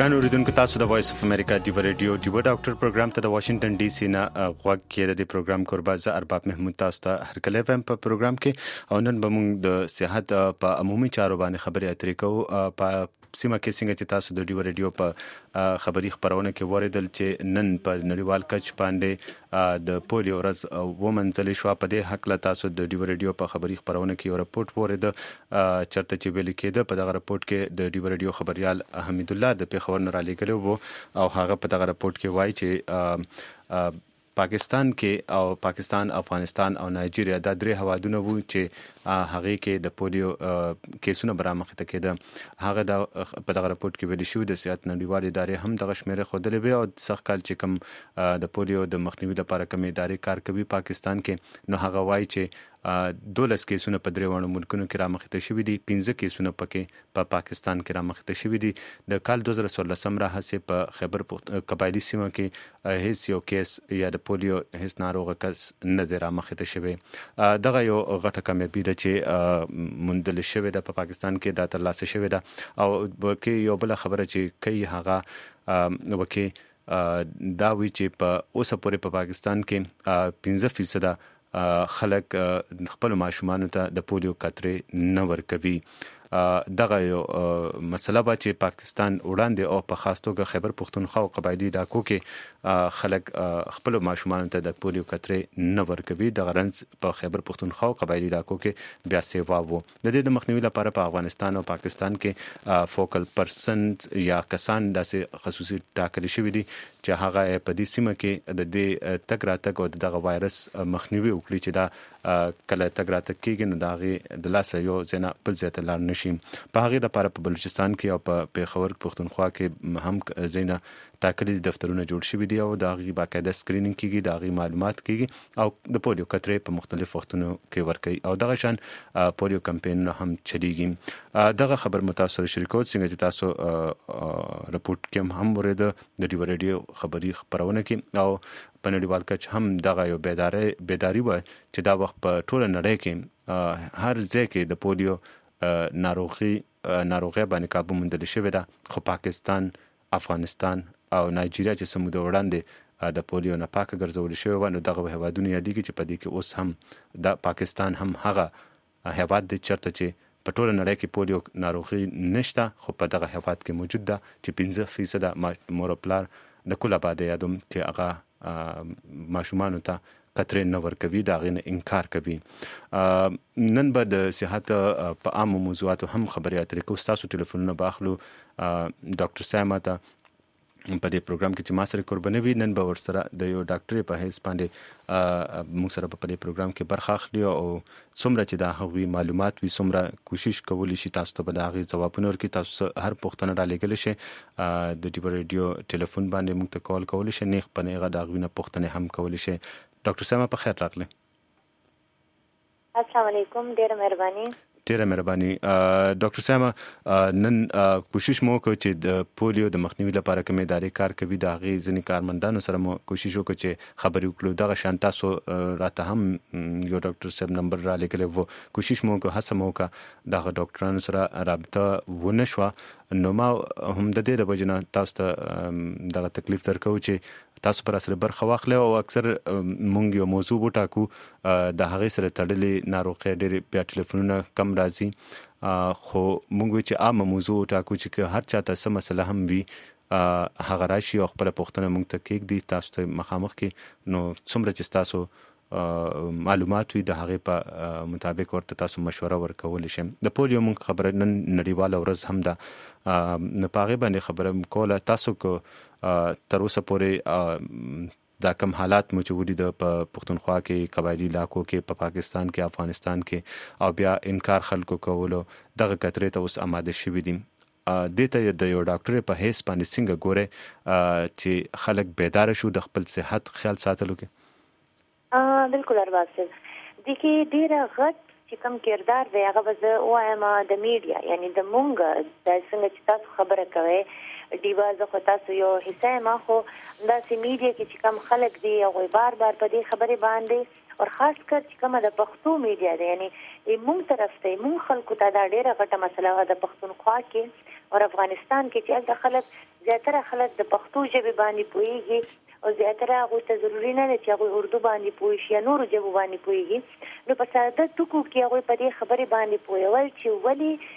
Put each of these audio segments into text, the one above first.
ګران اوریدونکو تاسو د وایس اف امریکا دی ریډیو دی ډاکټر پروګرام ته د واشنگټن ډي سي نه غوږ کې د پروګرام قربازه ارباب محمود تاسو ته هرکله هم په پروګرام کې او نن به موږ د صحت په عمومي چارو باندې خبرې اترې کوو په سیمه کې څنګه چې تاسو د دی ریډیو په خبري خبرونه کې وریدل چې نن په نړیوال کچ باندې د پولیو ورځ ومنځل شو. په دې حق له تاسو د دی ریډیو په خبري خبرونه کې یو رپورت ورید چرته چې ویل کېده. په دغه رپورت کې د دی ریډیو خبريال حمید الله د پیښور نه را لېږلی وو او هغه په دغه رپورت کې وایي چې پاکستان کې او پاکستان، افغانستان او نایجیریا دا درې هوادونه وو چې هغه کې د پولیو کیسونه برآمخه کېده. هغه په دغه رپورت کې ویل شو د صحت نړیوال ادارې هم دغه شمیره خودلې وي او سخت کال چې کوم د پولیو د مخنیوي لپاره کوم ادارې کار کوي پاکستان کې، نو هغه وایي چې 12 کیسونه په دریوانو ملکونو کې رامخته شوي دي، 15 کیسونه پکې په پاکستان کې رامخته شوي دي. د کال 2016 راهیسې په خیبر قبایلی سیمه کې هیڅ یو کیس یا د پولیو هیڅ ناروغه کس نه دی رامخته شوی. دغه یو غټه کامیابي ده چې موندل شوې ده په پاکستان کې، دا ترلاسه شوې ده. او کې یو بل خبره چې کوي هغه وکي دا وی چې په اوسه پورې په پاکستان کې 15% خلک خپل ماشومان ته د پولیو قطرې نه ورکوي. دغه یو مسله به چې پاکستان وړاندې او په خاص توګه خیبر پښتونخوا او قبایلی علاقو کې خلک خپل ماشومان ته د پولیو قطرې نه ورکوي. دغه رنځ په خیبر پښتونخوا او قبایلی علاقو کې بیا سیوا وو. د دې د مخنیوي لپاره په افغانستان او پاکستان کې فوکل پرسنت یا کسان داسې خصوصي ټاکل شوي دي چې هغه په دې سیمه کې د دې تګ راتګ او دغه وایرس مخنیوي وکړي چې دا کله تګ راتګ کېږي نو د هغې د لاسه یو ځای نه بل ځای ته لاړ نه شي. په هغې لپاره په بلوچستان کې او په پیښور پښتونخوا کې هم ځای نه ټاکلي دفترونه جوړ شوي دي او د هغې باقاعده سکرینینګ کېږي، د هغې معلومات کېږي او د پولیو قطرې په مختلف وختونو کې ورکوي او دغه شان پولیو کمپینونه هم چلیږي. دغه خبر متاسو سره شریکوت څنګه چې تاسو رپورت کې هم ورېده د دی ریډیو خبري خبرونه کې او په نړیوال کچ هم دغه یو بیداری و چې دا وخت په ټوله نړۍ کې هر ځای کې د پولیو ناروغي باندې کابو موندل شوې ده. خو پاکستان، افغانستان او نایجیریا چې سمود وړاندې د پولیو نه پاکه ګرځول شوی و، نو دغه هیوادونه یادېږي چې په دې کې اوس هم د پاکستان هم هغه هیواد دی چرته چې په ټوله نړۍ کې پولیو ناروغي نشته، خو په دغه هیواد کې موجود ده چې 15% مور او پلار د کل آباد یادوم چې هغه ماشومانو ته قطرې نه ورکوي، د هغې نه انکار کوي. نن به د صحت په عامو موضوعاتو هم خبرې اترې کوو. ستاسو ټلیفونونه به اخلو ډاکټر سایما ته په دې پروګرام کې چې ما سره قرباني وي. نن به ورسره د یو ډاکټرې په حیث باندې موږ سره په دې پروګرام کې برخه اخلي او څومره چې دا هغوی معلومات وي څومره کوشش کولی شي تاسو ته به د هغې ځوابونه ورکړي. تاسو هر پوښتنه را لېږلی شئ د ډي ریډیو ټلیفون باندې موږ ته کال کولی شئ، نیغ په نیغه د هغوی نه پوښتنې هم کولی شئ. ډاکټر سایما په خیر راغلی. السلام علیکم، ډېره مهرباني. ډېره مهرباني. ډاکټر سایما نن کوشش مو وکړ چې د پولیو د مخنیوي لپاره کومې ادارې کار کوي د هغې ځینې کارمندانو سره مو کوشش وکړ چې خبرې وکړو. دغه شان تاسو راته هم یو ډاکټر صاحب نمبر را لېږلی و، کوشش مو وکړو، هڅه مو وکړه، دغه ډاکټرانو سره رابطه ونه شوه. نو ما هم د دې د وجې نه تاسو ته دغه تکلیف درکوو چې تاسو پر سره برخه واخلئ او اکثر مونږ یو موضوع وټاکو د هغې سره تړلې ناروغۍ ډېرې بیا ټلیفونونه کم راځي، خو مونږ وایو چې عامه موضوع وټاکو چې که هر چاته څه مسله هم وي هغه راشي او خپله پوښتنه مونږ ته کېږدي تاسو ته مخامخ کې، نو څومره چې تاسو معلومات وي د هغې په مطابق ورته تاسو مشوره ورکولی شئ. د پولیو مونږ خبره نن نړیواله ورځ هم ده، نو په هغې باندې خبره کوله. تاسو که تر اوسه پورې دا کم حالات مو چې ولید په پښتونخوا کې، قبایلی علاقو کې، په پاکستان کې، افغانستان کې او بیا انکار خلکو کولو، دغه قطرې ته اوس آماده شوي دي. دې ته د یو ډاکټر په حیث باندې څنګه ګورئ چې خلک بیداره شو د خپل صحت خیال ساتلو کې؟ بالکل ارباب صاحب، دې کې ډېره غټ چې کوم کردار دی هغه به زه ووایم د میډیا، یعنی د مونږ د څنګه چې تاسو خبره کوئ ډیوا، زه خو تاسو یو حصه یم، خو داسې میډیا کې چې کوم خلک دي هغوی بار بار په دې خبرې باندې او خاص کر چې کومه د پښتو میډیا دی، یعنی مونږ طرف ته مونږ خلکو ته دا ډېره غټه مسله وه د پښتونخوا کې او افغانستان کې چې خلک زیاتره خلک د پښتو ژبې باندې پوهیږي او زیاتره هغه ته ضروري نه ده چې هغه اردو باندې پوه شي یا نورو ژبو باندې پوهیږي نو په ساده ټکو کې هغه په دې خبرې باندې پوهول چې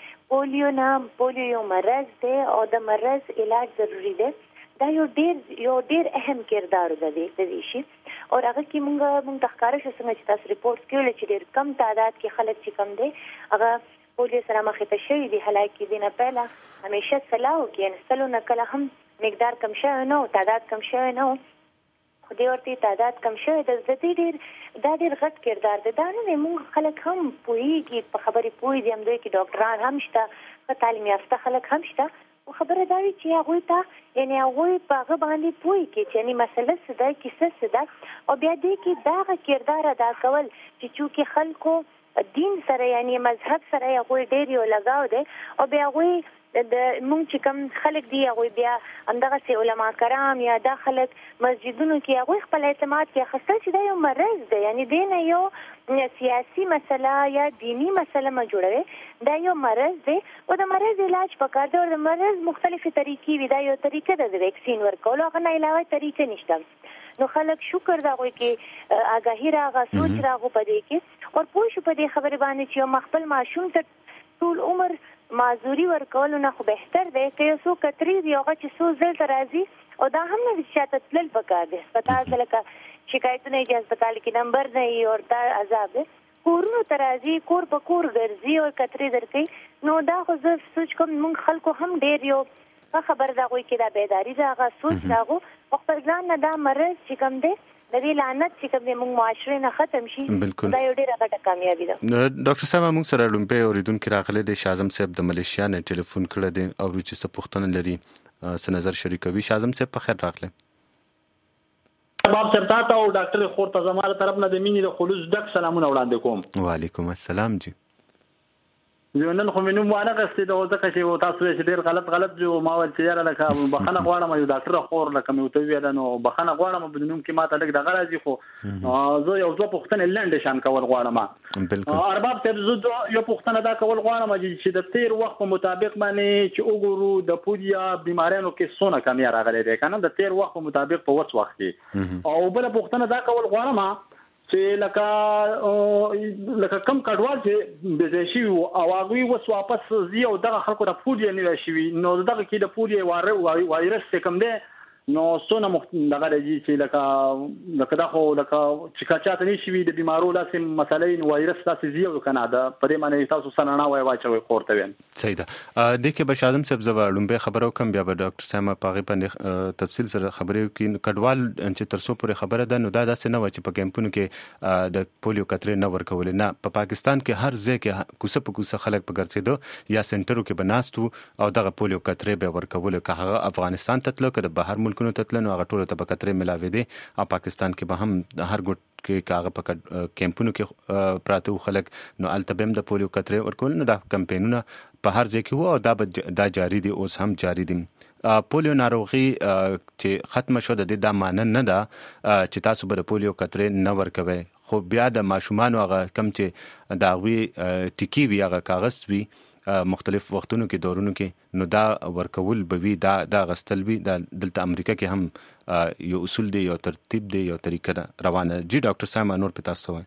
ولې پولیو یو مرض دی او د مرض علاج ضروري دی دا یو ډیر اهم کردار دی د دې شي او هغه کې مونږ د ښکارا شو څنګه چې تاسو ریپورت کړل چې ډیر کم تعداد کې خلک چې کم دي هغه پولیو سره مخ ته شوی دی حالکه دینه پهلا همیشه سلاو کې انستلو نه کله هم مقدار کم شوی نو تعداد کم شوی نو خو دې ورته تعداد کم شوی د دې ډیر غټ کردار دی دا نه مونږ خلک هم پوهیږي په خبرې پوهیږي هم دوی کې ډاکټران هم شته تعلیم یافته خلک هم شته خبره دا وی چې هغه ته یعنی هغه په هغه باندې پوي کې چې یعنی مسله څه ده کیسه څه ده او بیا دې کې دا کردار ادا کول چې چونکی خلکو دین سره یعنی مذهب سره هغه ډېر یو لگاو دی او بیا هغه د مونږ چې کوم خلک دی هغه بیا همدغه سي علما کرام یا د خلک مسجدونو کې هغه خپل اعتماد کې خسته چې دا یو مرض دی یعنی دین یو سیاسي مسله یا دینی مسله ما جوړوي دا یو مرض دی او د مرض علاج پکار دی او د مرض مختلفه طریقې وي دا یو طریقه ده د ویکسین ورکول هغه نه علاوه طریقې نشته نو خلک شکر دا کوي کې آگاهی راغه سوچ راغو پدې کې او پوه شو پدې خبره باندې چې مخبل معشوم ته ټول عمر معذوري ورکول نه خو بهتر دی که یو څو کتري دی هغه چې څو ځل راځي او دا هم نه چې تل پکار دی هسپتال لکه شکایتونه یې هسپتال کې نمبر نه یې او دا عذاب دی کورونو ترازی کور په کور ګرځي او کتري درکې نو دا خو زه سوچ کوم مونږ خلکو هم ډېر یو خبر دا کوي کې دا بیداری دا غا سوچ راغو خپل ځان نه دا مرض چې کوم دی د دې لعنت چې کوم موږ معاشره نه ختم شي دا یو ډېره غټه کامیابی ده ډاکټر صاحب موږ سره لومبه اوریدونکو راغله د شازم صاحب د ملیشیا نه ټلیفون کړی دی او چې څه پوښتنه لري څه نظر شریکوي شازم صاحب په خیر راغله باب صاحب تاسو او ډاکټر خور ته زموږ طرف نه د مینې له خلوص ډک سلامونه وړاندې کوم وعلیکم السلام جی یو نن خو مینو مانه غستې د وځه چې تاسو یې ډېر غلط جو ما ول چې یاره لکه بخنه غواړم یو ډاکټر خور لکه مې وته ویل نو بخنه غواړم بدنوم کې ماته لګ دغه راځي خو زه یو ځو پښتنه لنډ شان کول غواړم بالکل ارباب صاحب زه یو پښتنه دا کول غواړم چې د تیر وخت په مطابق باندې چې وګورو د پودیا بیماریانو کې څونه کمی راغلي دي کنه د تیر وخت په مطابق په وڅ وخت کې او بل پښتنه دا کول غواړم چې لکه کم کډوال چې د شي او هغه وس واپس زی او دغه خلکو د پودیا نه شي نو دغه کې د پودیا وایرس کم دی نو څونه دغه راځي چې لکه دا خو لکه چې کاچاته نشي د بیمارو لاسه مسلې وایرس تاسو زی او کنه دا پرې معنی تاسو سره نه وای واچوي خورته وین صحیح ده د کې بشادم صاحب زبا لومبه خبرو کم بیا به ډاکټر ساما پاغي باندې تفصیل سره خبرې کوي کډوال چې ترسو پورې خبره ده نو دا داسې نه و چې په کیمپونو کې د پولیو کترې نه ورکول نه په پاکستان کې هر ځای کې کوڅه په کوڅه خلک په ګرځېدو یا سنټرو کې بناستو او دغه پولیو کترې به ورکول که هغه افغانستان ته تلو که بهر ملکونو ته تلنو هغه ټول ته په کترې ملاوي دي او پاکستان کې به هم هر ګوټ کې کاغه په کیمپونو کې پراته خلک نو التبم د پولیو کترې ورکول نو دا کمپاینونه په هر ځای کې وو او دا جاری دي اوس هم جاری دي پولیو ناروغي چې ختم شو د دا معنی نه ده چې تاسو به پولیو کترې نه ورکوي خو بیا د ماشومان هغه کم چې دا وی ټکی وی هغه کاغذ وی مختلف وختونو کې دورونو کې نو دا ورکول به وی دا غستل وی د دلته امریکا کې هم یو اصول دی یو ترتیب دی یو طریقه روانه جی ډاکټر ساما نور پتا سوای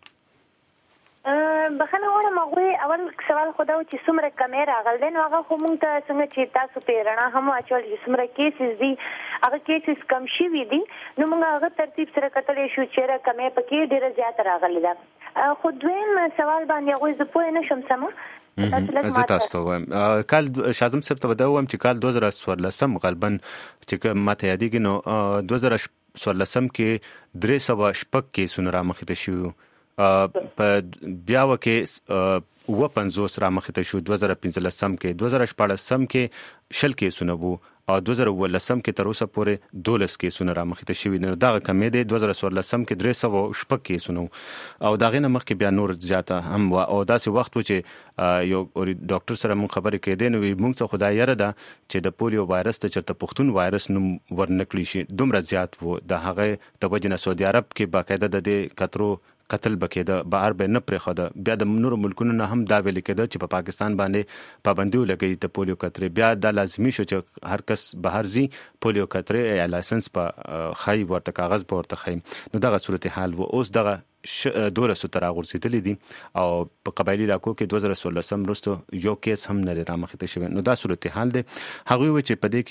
بخنه وره مغوي اول سوال خدا چې څومره کیمرا غلدن هغه خو مونږ ته څنګه چې تاسو پیرنا هم اچول چې څومره کیسز دي هغه کیسز کم شي وي دي نو مونږ هغه ترتیب سره کتلې شو چې را کمې پکې ډیره زیات راغلي ده خو دویم سوال باندې هغه زه پوه نه شم سم زه تاسو ته وایم کال شازم صاحب ته ودوم چې کال 2014 غالبا چې ماته یادېږي نو 2014 کې 300 کې سونرا مخته شو په بیا وکه و 50 را مخته شو 2015 کې 2014 کې شل کې سونبو او 2013 کې تر اوسه پورې 12 کې سونه را مخته شوی نو دا کمې دی 2014 کې 300 کې سونو او دا غنه مخ کې بیا نور زیاته هم او داسې وخت و چې یو ډاکټر سره مون خبرې کېدې نو موږ څه خدای یاره ده چې د پولیو وایرس ته چرته پښتون وایرس نوم ورنکلی شي دومره زیات وو د هغه د وجنه سعودي عرب کې باقاعده د کترو قتل بکېده بهر به نه پرې خده بیا د نورو ملکونو نه هم دا ویل کېده چې په پاکستان باندې پابندي ولګي د پولیو کترې بیا دا لازمي شو چې هر کس بهر زی پولیو کترې یا لایسنس په خای ورته کاغذ په ورته خای نو دغه صورتحال و اوس دغه 1200 تر غورځېدلې دي او په قبایلی علاقو کې 2016 وروسته یو کیس هم نه رامخته شوی نو دا صورتحال دی هغه و چې په دې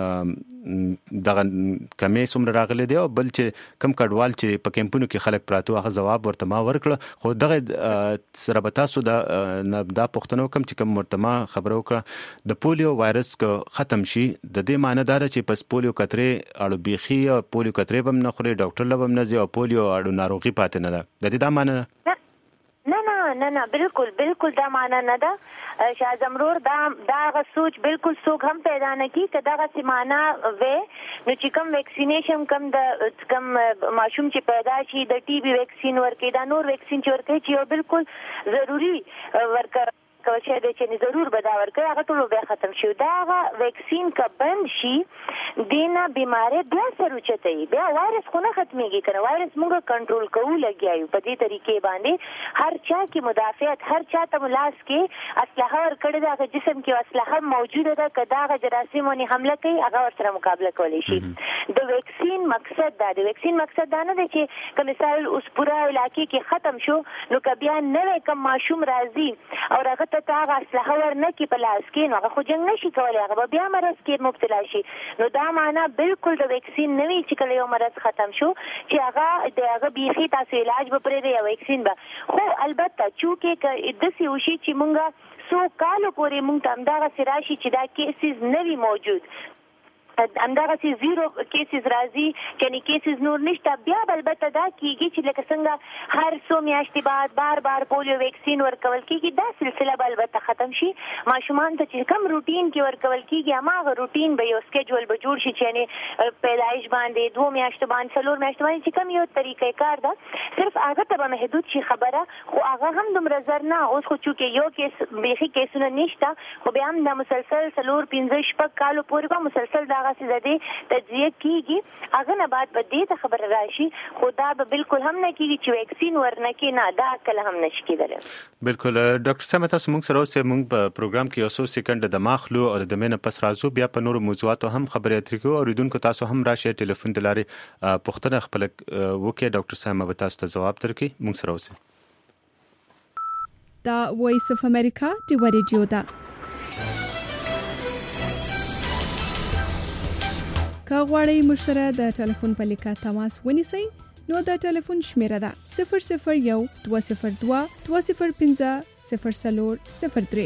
کې دغه کمې څومره راغلي دی او بل چې کم کډوال چې په کیمپونو کې خلک پراته هغه جواب ورته ما ورکړه خو دغه سره به تاسو دا پښتنو کم چې کم ورته ما خبرو کړه د پولیو وایرس ختم شي د دې معنی دا چې پس پولیو کترې اړو بيخي پولیو کترې بم نه خوري ډاکټر لبم نه زی او پولیو اړو ناروغي پاتې نه ده د دې دا معنی نه بالکل دا معنی نه ده شاه زمرور دا سوچ بالکل څوک هم پیدا نه کی کدا غ سیمانه و نو چې کوم ویکسینیشن کم ماشوم چې پیدا شي د ټي بي ویکسین ورکې دا نور ویکسین چې ورکې چې بالکل ضروری ورکړ کوشش دې چې ضرور بداور کړي هغه ټول به ختم شي دا ویکسین کا بند شي دینه بیماری بیا سره چتای بیا وایرس خو نه ختميږي کنه وایرس موږ کنټرول کوو لګیایو په دې طریقې باندې هر چا کې مدافعت هر چا ته ملاس کې اسلحه ور کړی دا جسم کې اسلحه موجوده ده کدا غ جراثیمونی حمله کوي هغه ور سره مقابله کولی شي د ویکسین مقصد دا د ویکسین مقصد دا نه دی چې کوم مثال اوس پورا علاقې کې ختم شو نو کبیا نه کوم ماشوم راځي او هغه ته هغه اسلحه ورنه کې په لاس کې نو هغه خو جنگ نشي کولای هغه بیا مرض کې مبتلا شي نو دا معنا بالکل د ویکسین نوی چې کله یو مرض ختم شو چې هغه بيخي تاسو علاج به پرې دی ویکسین به خو البته چې د سی وشي چې مونږه سو کالو پورې مونږ ته همدغه سراشي چې دا کیسز نوی موجود همدغه سي زیرو کیسز راځي یعنی کیسز نور نشته بیا البته دا کیږي چې لکه څنګه هر څو میاشتې بعد بار پولیو ویکسین ورکول کیږي دا سلسله به البته ختم شي ماشومان ته چې کم روټین کې ورکول کیږي هغه روټین به یو سکیجول به جوړ شي چې یعنی پیدایش باندې 2 میاشتې باندې 4 میاشتې باندې چې کم یو طریقې کار ده صرف هغه ته به محدود شي خبره خو هغه هم دومره زر نه اوس خو چې یو کیس بیخي کیسونه نشته خو بیا هم د مسلسل 4-5 شپږ کالو پورې به مسلسل دا هغه زده تجزیه کیږي هغه نه بعد به دې خبر راشي خدا به بالکل هم نه کیږي چې ویکسین ورنه کې نه دا کله هم نشي کېدل بالکل ډاکټر سم تاسو موږ سره اوسه موږ په پروګرام کې یو څو سکند د ماخلو او د مینه پس رازو بیا په نورو موضوعاتو هم خبرې اترې کوو اوریدونکو تاسو هم راشي ټلیفون د لارې پښتنه خپل وکي ډاکټر سم به تاسو ته جواب درکړي موږ سره اوسه دا وایس اف امریکا دی ریډیو دا که غواړئ مشره د ټلیفون په لیکه تماس ونیسئ نو د ټلیفون شمیره ده 001 202 205 0003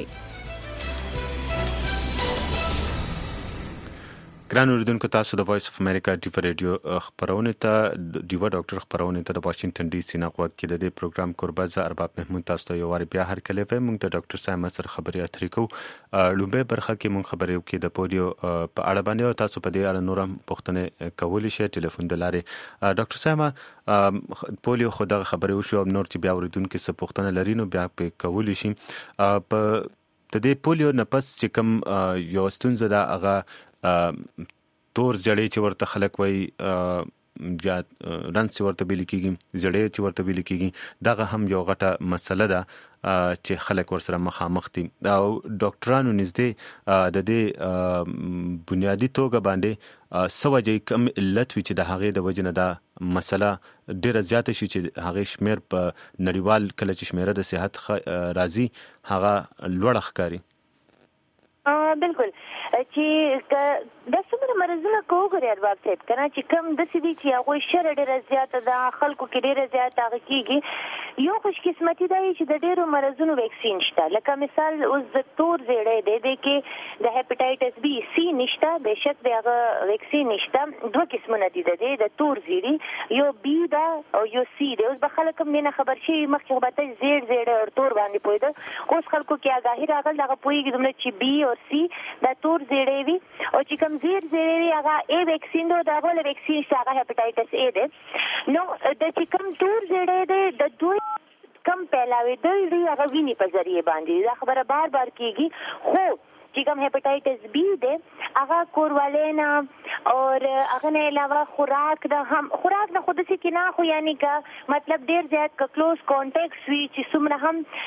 ګران اوریدونکو تاسو د وایس اف امریکا دی ریډیو خبرونه ته دیو ډاکټر خبرونه ته د واشنگټن ډي سي نه غوږ کې د پروګرام قربازه ارباب محمود تاسو ته یو واری بیا هر کله په موږ د ډاکټر سام سره خبرې اترې کوو لومبه برخه کې موږ خبرې وکړو د پولیو په اړه باندې تاسو په دې اړه نورم پوښتنه کولی شئ ټلیفون د لارې ډاکټر سام پولیو خو دغه خبرې وشو نور چې بیا اوریدونکو څه پوښتنه لري نو بیا په کولی شي په د دې پولیو نه پس چې کوم یو ستونزه ده هغه تور زړې چې ورته خلک وای یا رنس ورته بیل کیږي زړې چې ورته بیل کیږي دغه هم یو غټه مسله ده چې خلک ورسره مخامخ دي او ډاکټرانو نږدې د دې بنیادی توګه باندې سوجي کم علت وی چې د هغې د وجنه دا مسله ډیره زیاته شي چې هغه شمیر په نړیوال کله چې شمیره د صحت راځي هغه لوړ ښکاری بالکل چې د څومره مرزونه کوګري ارباب صاحب کنه چې کم د سې دي چې هغه شر ډیره زیاته ده خلکو کې ډیره زیاته هغه کیږي یو خوش قسمتي دی چې د ډیرو مرزونو ویکسین شته لکه مثال اوس د تور زیړې د کې د هپاتایټس بي سي نشته بهشکه دغه ویکسین نشته دوه قسمونه دي د تور زیړې یو بي دا او یو سي دی اوس به خلک هم نه خبر شي مخکې به ته زیړ او تور باندې پوهیده اوس خلکو کې آگاهی راغله هغه پوهیږي دومره چې بي او سي دا تور زیړې وي او چې کوم زیړې هغه ای ویکسین دا بل ویکسین چې هغه هپاتایټس ای دی نو د چې کوم تور زیړې دی د دوی کم پهلاوي دی هغه ویني په ذریعہ باندې دا خبره بار کیږي خو چې کوم هپاتایټس بی دی هغه کوروالینا اور هغه نه علاوه خوراک نه خود څه کې نه خو یعنی کا مطلب ډیر زیات کلوز کانټیکټس وی چې څومره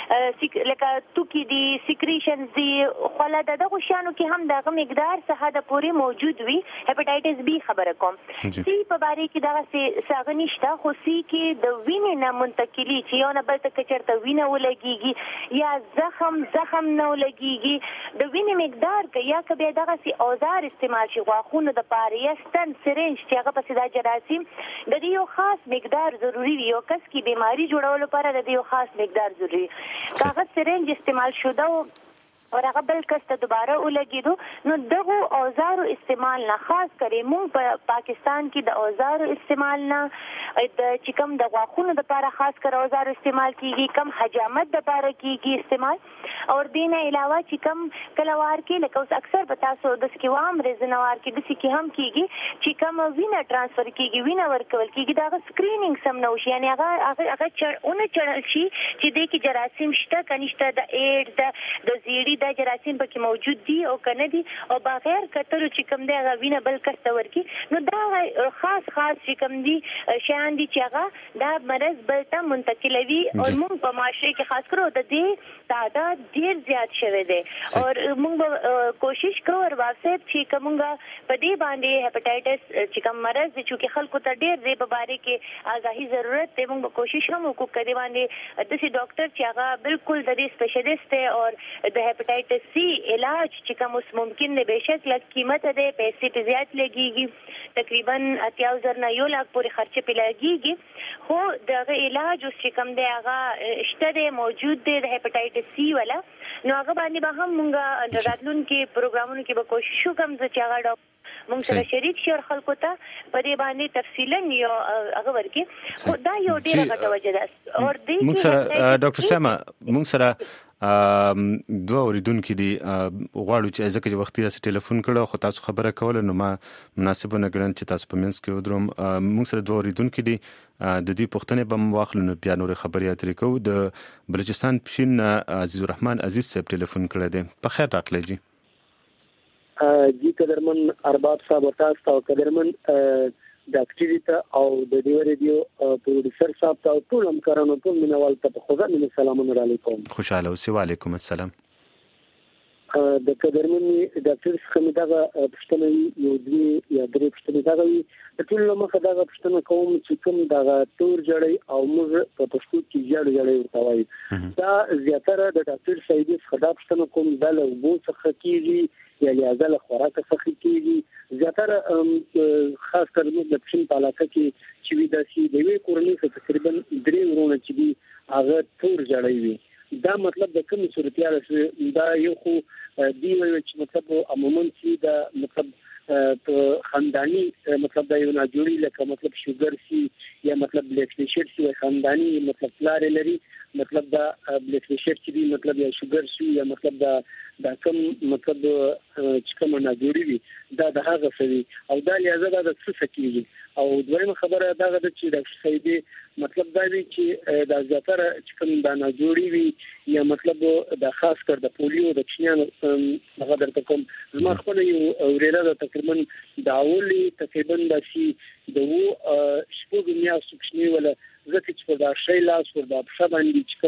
هم لکه توکی دی سیکریشنز دی خلا دغه شانو کې هم دغه مقدار څخه د پوری موجود وي هپاتایټس بی خبره کوم سی په باره کې دغه څه نشته خو سی کې د وینې نه منتقلی چې یو نه بل ته چرته وینه ولګيږي یا زخم نه ولګيږي د وینې مقدار کې یا کبه دغه سی اوزار استعمال شي غاښونو د پاره یا ستن سرنج چې هغه په ساده جراثیم د دې یو خاص مقدار ضروری وي او کس کی بیماری جوړولو لپاره د دې یو خاص مقدار ضروری کاغذ سرنج استعمال شوه اور هغه بل کس ته دوباره ولګیدو نو دغه اوزارو استعمال نه خاص کری مونږ په پاکستان کې د اوزارو استعمال نه د چکم د غاښونو لپاره خاص کر اوزارو استعمال کیږي کم حجامت لپاره کیږي استعمال اور دینه علاوه چکم کلوار کې لکه اوس اکثر په تاسو د سکوام رزنوار کې د سکی هم کیږي چکم وینه ترانسفر کیږي وینه ورکول کیږي دا سکرینینګ سم نو شي یعنی هغه چړل شي چې د کی جراثیم شته کنيشته د ایډز د زیړی دا جراثیم پکې موجود دي او کنه دي او بغیر کتلو چې کوم دی غوینه بل کس ته ورکی نو دا خاص چې کوم دي شیان دي چې هغه دا مرض بل ته منتقلوي او موږ په معاشره کې خاص کر د دې تعداد ډیر زیات شوی دی او موږ کوشش کوو ورسره چې کومه په دې باندې هپاتایټس چې کوم مرض دي چې خلکو ته ډیر دې په باره کې آگاهی ضرورت دی موږ کوشش هم وکړو کدي باندې د سي ډاکټر چې هغه بالکل د دې سپیشلیست دی او د هپاتایټس سی علاج چې کوم ممکن نه بهشک لږ قیمت ده پیسې په زیات لګيږي تقریبا 80000 نه 1 لک پورې خرچه په لګيږي خو دغه علاج اوس چې کوم دی هغه شته دی موجود دی د هپاتایټس سی ولا نو هغه باندې به هم موږ راتلونکي پروګرامونو کې به کوشش وکړو چې هغه ډاکټر موږ سره شریک شي او خلکو ته په دې باندې تفصیلا یو هغه ورکی خو دا یو ډیره غټه وجه ده او دې موږ سره ډاکټر سما موږ سره دوه اوریدونکو دي غواړو چې ځکه چې وختي تاسو ټلیفون کړو خو تاسو خبره کوله نو ما مناسب نه ګڼم چې تاسو په منځ کې ودروم موږ سره دوه اوریدونکو دي د دې پښتنې بم واخلو نو بیا نور خبرې اترې کوو د بلوچستان پښین عزیز الرحمن عزیز صاحب ټلیفون کړی دی په خیر راغلی جی قدرمن ارباب صاحب تاسو او قدرمن ډاکټري ته او د دې ریډیو پروډوسر صاحب ته ټول همکارانو ته منوال ته خدا من سلام علیکم خوشاله اوسئ وعلیکم السلام د قدرمن ډاکټر څخه دا پښتنه یو دی یا درې پښتنه دا ټول مخه دا پښتنه کوم چې کوم دا تور جړی او موږ په پښتو کې جړی ورته وایي دا زیاتره د ډاکټر سیدی خدا پښتنه کوم د لوبو څخه کیږي یا لیازه خوراک څخه کیږي زیاتره خاص کر د پښین په علاقه کې چې وی داسي د وی کورنۍ څخه تقریبا 3 ورونه چې دی هغه تور جړی وي دا مطلب د کوم صورتياله دا یو خو دی وی چې مطلب عموما چې دا مطلب په خاندانی مطلب دا یو نه جوړی لکه مطلب شوګر سی یا مطلب بلډ پريشر سی خاندانی مطلب پلار لري مطلب دا بلډ پريشر چې دی مطلب یا شوګر سی یا مطلب دا کوم مطلب چې کوم نه جوړی وي دا د هغه سوي او دا لیازه دا څه سکیږي او دویمه خبره دا ده چې د سیدی مطلب دا وی چې د زیاتره چې کوم دا نه جوړی وي یا مطلب د خاص کر د پولیو د چینانو هغه درته کوم زما خپل یو ورېله تقریبا داولي تقریبا د شي د شپږ میاشتې کښنی ولا زکه چې دا شی لاس ور د شباندې چې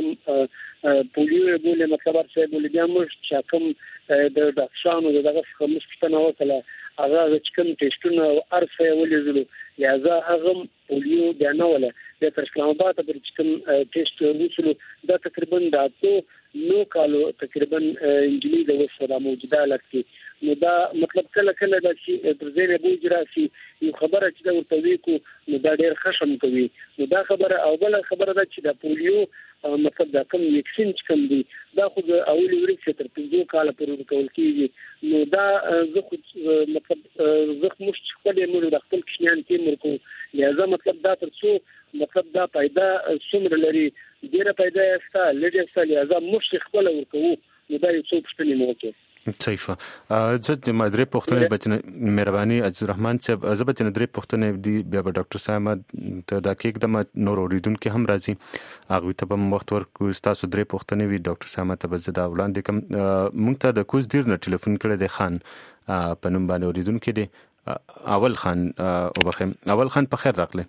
کوم پولیو بوله مطلب ارڅه بوله بیا موږ چې کوم د ډاکټرانو دغه څخه مستنه وکړه هغه چې کوم ټیسټونه ارڅه ولېزلو یا زه هغه پولیو بیا نه ولا د اسلام آباد پر چې کوم ټیسټ وسلو دا تقریبا د نو کالو تقریبا انجلي د وسره موجوده لکه نو دا مطلب کله د چې پرځې به اجراسي یو خبره چې دا ورته ویکو نو دا ډېر خشم کوي نو دا خبره او بل خبره ده چې د پولیو مطلب دا کوم ویکسین چې کوم دی دا خو د اولي ورکه تر 5 کال پورې کول کیږي نو دا زه خو مطلب زه مش خپل مور د خپل کشنیان کې مرکو لہذا مطلب دا تر څو مطلب دا پیدا څومره لري ډیره پیدا استا لږه استا لہذا مش خپل ورکو نو دا یو څه پښتني موکه صحیح شو. زه د مدري پښتنې بچنه مهرباني عزیز الرحمن صاحب زبته ندري پښتنې دی بیا به ډاکټر صاحب ته دا کې د نور اوریدونکو هم راځي هغه ته به وخت ورکو تاسو درې پښتنې وی ډاکټر صاحب ته به زدا وړاندې کوم مونږ ته د کوز ډیر نه ټلیفون کړی دی خان په نوم باندې اوریدونکو دی اول خان او بخیم اول خان په خیر راغله.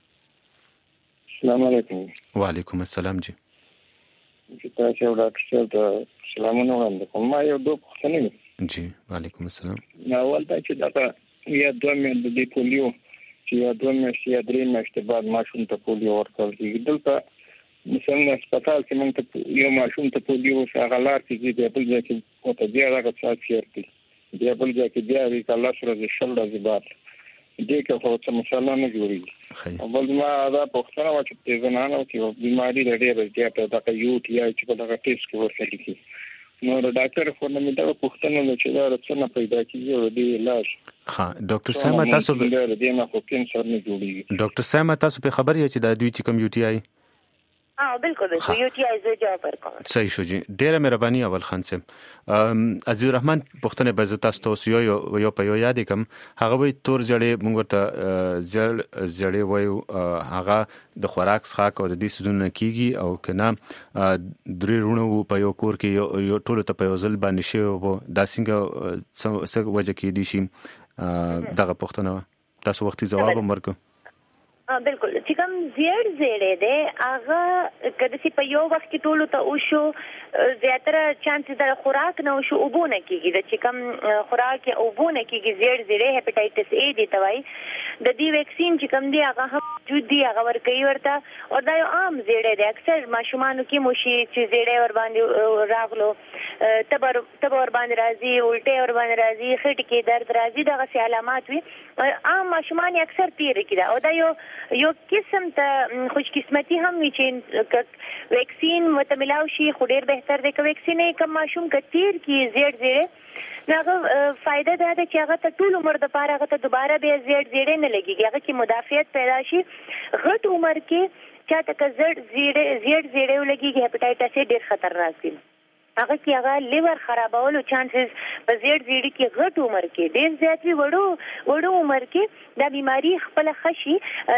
السلام علیکم. وعلیکم السلام جی. تاسو یو ډاکټر صاحب سلامونه وړاندې کوم. ما یو دوه پوښتنې جی. وعلیکم السلام. اول دا چې دا یا دوه مې د پولیو چې یا دوه مې یا درې مې بعد ماشوم ته پولیو ورکول کیږي دلته مثلا هسپتال کې موږ ته یو ماشوم ته پولیو شغالار کې دی بل ځای کې او ته بیا راغلی چې بیا بل ځای کې بیا وی کله سره شل ورځې بعد دې کې خو څه مسله نه جوړیږي. بل ما دا پوښتنه و چې د زنانو کې بیماری لري چې دا یو ټي آی چې په دغه ټیسټ کې ورسېږي کی نو ډاکټر خو نه مې دا پوښتنه چې دا څنګه پیدا کیږي او دې علاج. ها ډاکټر صاحب تاسو به دې نه خو کینسر نه جوړیږي. ډاکټر صاحب تاسو په خبر یې چې دا دوی چې کوم یو ټي آی بالکل یو ټي آی زه جواب ورکوم. صحیح شو جی. ډیره مهرباني اول خان صاحب. عزیز الرحمن پښتنه به زتا تاسو یو په یو یاد کوم هغه وي تور جړې موږ ورته جړې وایو هغه د خوراک څخه او د دې سودونه کیږي او کنه درې رونو په یو کور کې یو ټولو ته په یو ځل باندې شي او دا څنګه وجه کې دي شي دغه پښتنه تاسو وختي جواب ورکړو. بالکل چې کوم زیړې ده هغه کله چې په یو وخت کې ټولو ته او شو زیاتره چانس د خوراک نه او شو وبونه کیږي چې کوم خوراک او وبونه کیږي زیړې هپاتایټس A دی توای د دې ویکسین چې کوم دی هغه هم موجود دی هغه ورکوي ورته او دا یو عام زیړې ده اکثر ماشومانو کې موشي چې زیړې ور باندې راغلو تبر ور باندې راځي الټه ور باندې راځي خټ کې درد راځي دغه سي علامات وي عام ماشومان اکثر تیر کیدا او دا یو قسم ته خوش قسمتي هم وی چې ویکسین متملاو شي خو ډیر بهتر دی که ویکسین کم ماشوم کثیر کی زیړ ناغه فائدہ دا ده چې هغه ته ټول عمر د پاره هغه ته دوباره به زیړ نه لګيږي هغه کې مدافعت پیدا شي غټ عمر کې چاته که زیړ لګيږي هپاتایټس A ډیر خطرناک دی هغه کې هغه لیور خرابولو چانسز په زیړ کې غټ عمر کې ډیر زیات وي وړو عمر کې دا بیماری خپل خشي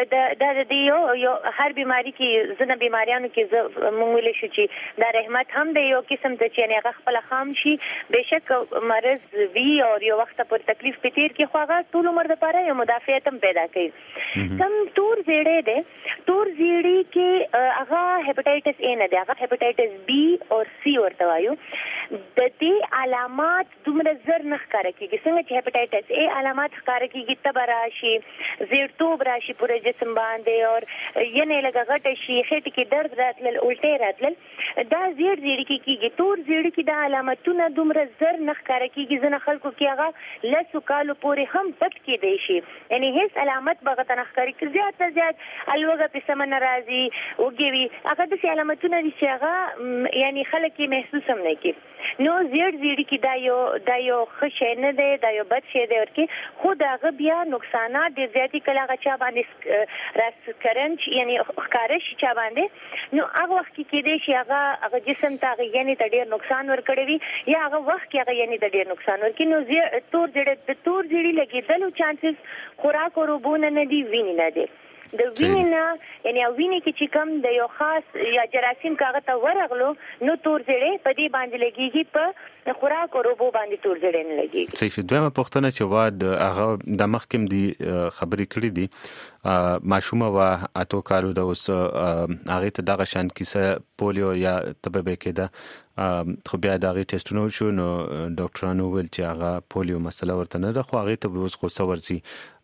د یو هر بیماری کې زنه بیماریانو کې مونږ له شو چې دا رحمت هم د یو قسم ته چې هغه خپل خام شي بهشک مرز وی او یو وخت پر تکلیف پتیر کې خو هغه ټول عمر لپاره یو مدافعت هم پیدا کوي. کم تور زیړې ده تور زیړې کې هغه هپاتایټس A نه ده هغه هپاتایټس B او C ورته وایي د دې علامات دومره زر نه ښکاره کیږي څنګه چې هپاتایټس A علامات ښکاره کیږي تبه راشي زیړتوب راشي پوره جسم باندې او ینه لږه غټه شي خېټه کې درد راتلل الټه راتلل دا زیړ کیږي تور زیړ کې دا علامتونه دومره زر نه ښکاره کیږي ځنه خلکو کې هغه لسو کالو پورې هم پټ کې دی شي یعنی هیڅ علامت بغه نه ښکاري کیږي زیات الوګه په سم ناراضي وګوي هغه د علامتونه دي چې هغه یعنی خلک یې محسوس هم نه کی نو زیړ کې دا یو خشه نه دی دا یو بد شی دی ورکی خود هغه بیا نقصانات د زیاتی کله غچا باندې راس کرنچ یعنی خارش چا باندې نو هغه وخت کې دی چې هغه جسم ته یعنی د ډیر نقصان ورکړي وي یا هغه وخت کې هغه یعنی د ډیر نقصان ورکړي نو تور زیړی لګیدلو چانسز خوراک او روبونه نه دی ویني نه دی د وینې یعنی وینې کې چې کوم د یو خاص یا جراثیم کاغه ته ورغلو نو تور زیړې په دې باندې لګيږي په خوراک او روبو باندې تور زیړې نه لګيږي. صحیح. دویمه پوښتنه چې واد هغه د مخکم دی خبرې کړې دي ماشومه وا اتو کالو د اوس هغه ته دغه شان کیسه پولیو یا تبه کېده خو بیا دغه ټیسټونه شو نو ډاکټرانو ویل چې هغه پولیو مسله ورته نه ده خو هغه ته اوس غوسه ورسي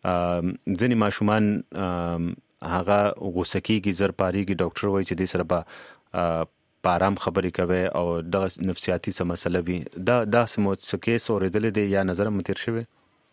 ځینې ماشومان هغه غوسه کېږي زر پاریږي ډاکټر وایي چې دې سره به پارام خبرې کوي او د نفسیاتي څه مسله وي دا سمو څه کیس اورېدلې دی یا نظر متیر شوی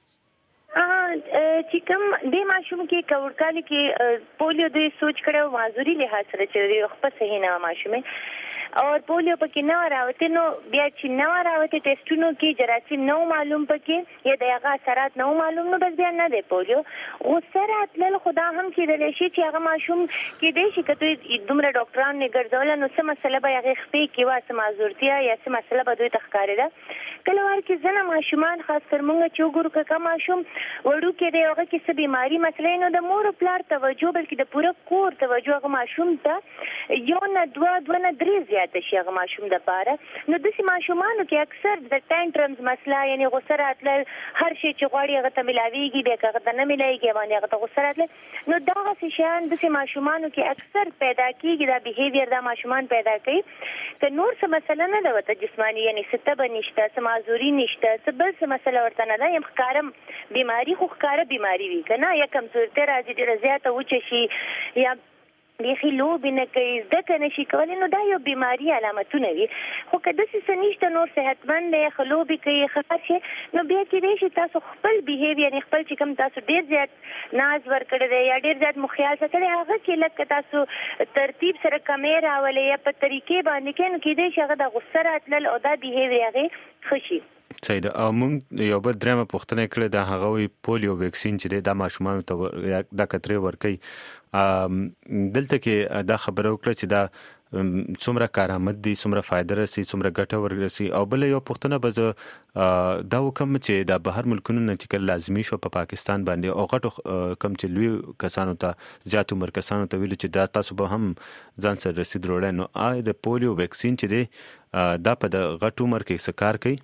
چې کوم د ماشوم کې کورکالي کې پولیو د سوچ کړو معذوري لحاظ سره چې خپل صحیح نه ماشومه اور پولیو پکې نه راوته نو بیا چې نه راوته ټیسټونو کې جراثیم نو معلوم پکې یا د هغه اثرات نو معلوم نو بس بیا نه دی پولیو او سره اتل خدا هم چې د لشي چې هغه ماشوم کې دی چې کته دومره ډاکټران نه ګرځول نو څه مسله به هغه خپې کې واسه معذورتیا یا څه مسله به دوی تخکارې ده کله وار کې ځنه ماشومان خاص کر مونږ چې وګورو که ماشوم وړو کې دی هغه کې څه بیماری مسلې نو د مور او پلار توجه بلکې د پوره کور توجه هغه ماشوم ته یو نه دوه نه درې زیاته شي هغه ماشوم د پاره. نو داسې ماشومانو کې اکثر د ټینټرمز مسله یعنی غوسه راتلل هر شی چې غواړي هغه ته ملاویږي بیا که هغه ته نه ملایږي باندې هغه ته غوسه راتلل نو دغسې شیان داسې ماشومانو کې اکثر پیدا کېږي دا بیهیویر دا ماشومان پیدا کوي که نور څه مسله نه ده ورته جسماني یعنی څه تبه نشته څه معذوري نشته څه بل څه مسله ورته نه ده یم ښکاره بیماري خو ښکاره بیماري وي که نه یا کمزورتیا راځي ډېره زیاته وچه شي یا بیخي لوبې نه کوي زده که نه شي کولی نو دا یو بیماري علامتونه وي. خو که داسې څه نشته نور صحتمند دی ښه لوبې کوي ښه هر شی نو بیا کیدای شي تاسو خپل بیهیو یعنې خپل چې کوم تاسو ډېر زیات ناز ورکړی دی یا ډېر زیات مو خیال ساتلی هغه کې لږ که تاسو ترتیب سره کمې راولئ یا په طریقې باندې کوئ نو کیدای شي هغه د غصه راتلل او دا بیهیو هغې ښه شي. صحیح ده. او موږ یو بل درېمه پوښتنه یې کړې ده هغه وایي پولیو ویکسین چې دی دا ماشومانو ته دا کترې ورکوي دلته کې دا خبره وکړه چې دا څومره کارآمد دي څومره فایده رسي څومره ګټه ورسي او بل یو پوښتنه به زه دا وکم چې دا بهر ملکونو نه چې کله لازمي شو په پاکستان باندې او غټو کم چې لوی کسانو ته زیات عمر کسانو ته ویلو چې دا تاسو به هم ځان سره رسید وروړئ نو آیا د پولیو ویکسین چې دی دا په د غټ عمر کې څه کار کوي؟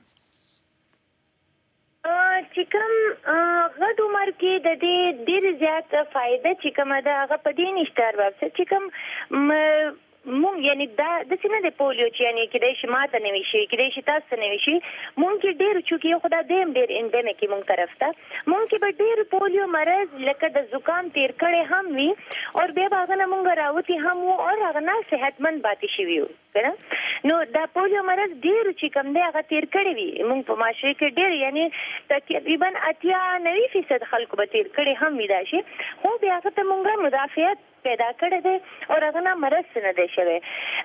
چې کوم غټ عمر کې د دې ډېر زیات فایده چې کومه ده هغه په دې نشته ارباب صاحب چې کوم مونږ یعنی دا داسې نه دی پولیو چې یعنی کیدای شي ماته نه وي شي کیدای شي تاسو ته نه وي شي مونږ کې ډېر چونکې یو خو دا دیم ډېر انډیمیک یې مونږ طرف ته مونږ کې به ډېر پولیو مرض لکه د زکام تیر کړی هم وي او بیا به هغه نه مونږ راوتي هم وو او هغه نه صحتمند پاتې شوي وو که نه نو دا پولیو مرض ډېر چې کوم دی هغه تیر کړی وي مونږ په معاشرې کې ډېر یعنی تقریبا 80-90% خلکو به تیر کړی هم وي دا شي خو بیا هغه ته مونږ مدافعت پیدا کړی دی او هغه نه مرض نه دی شوی.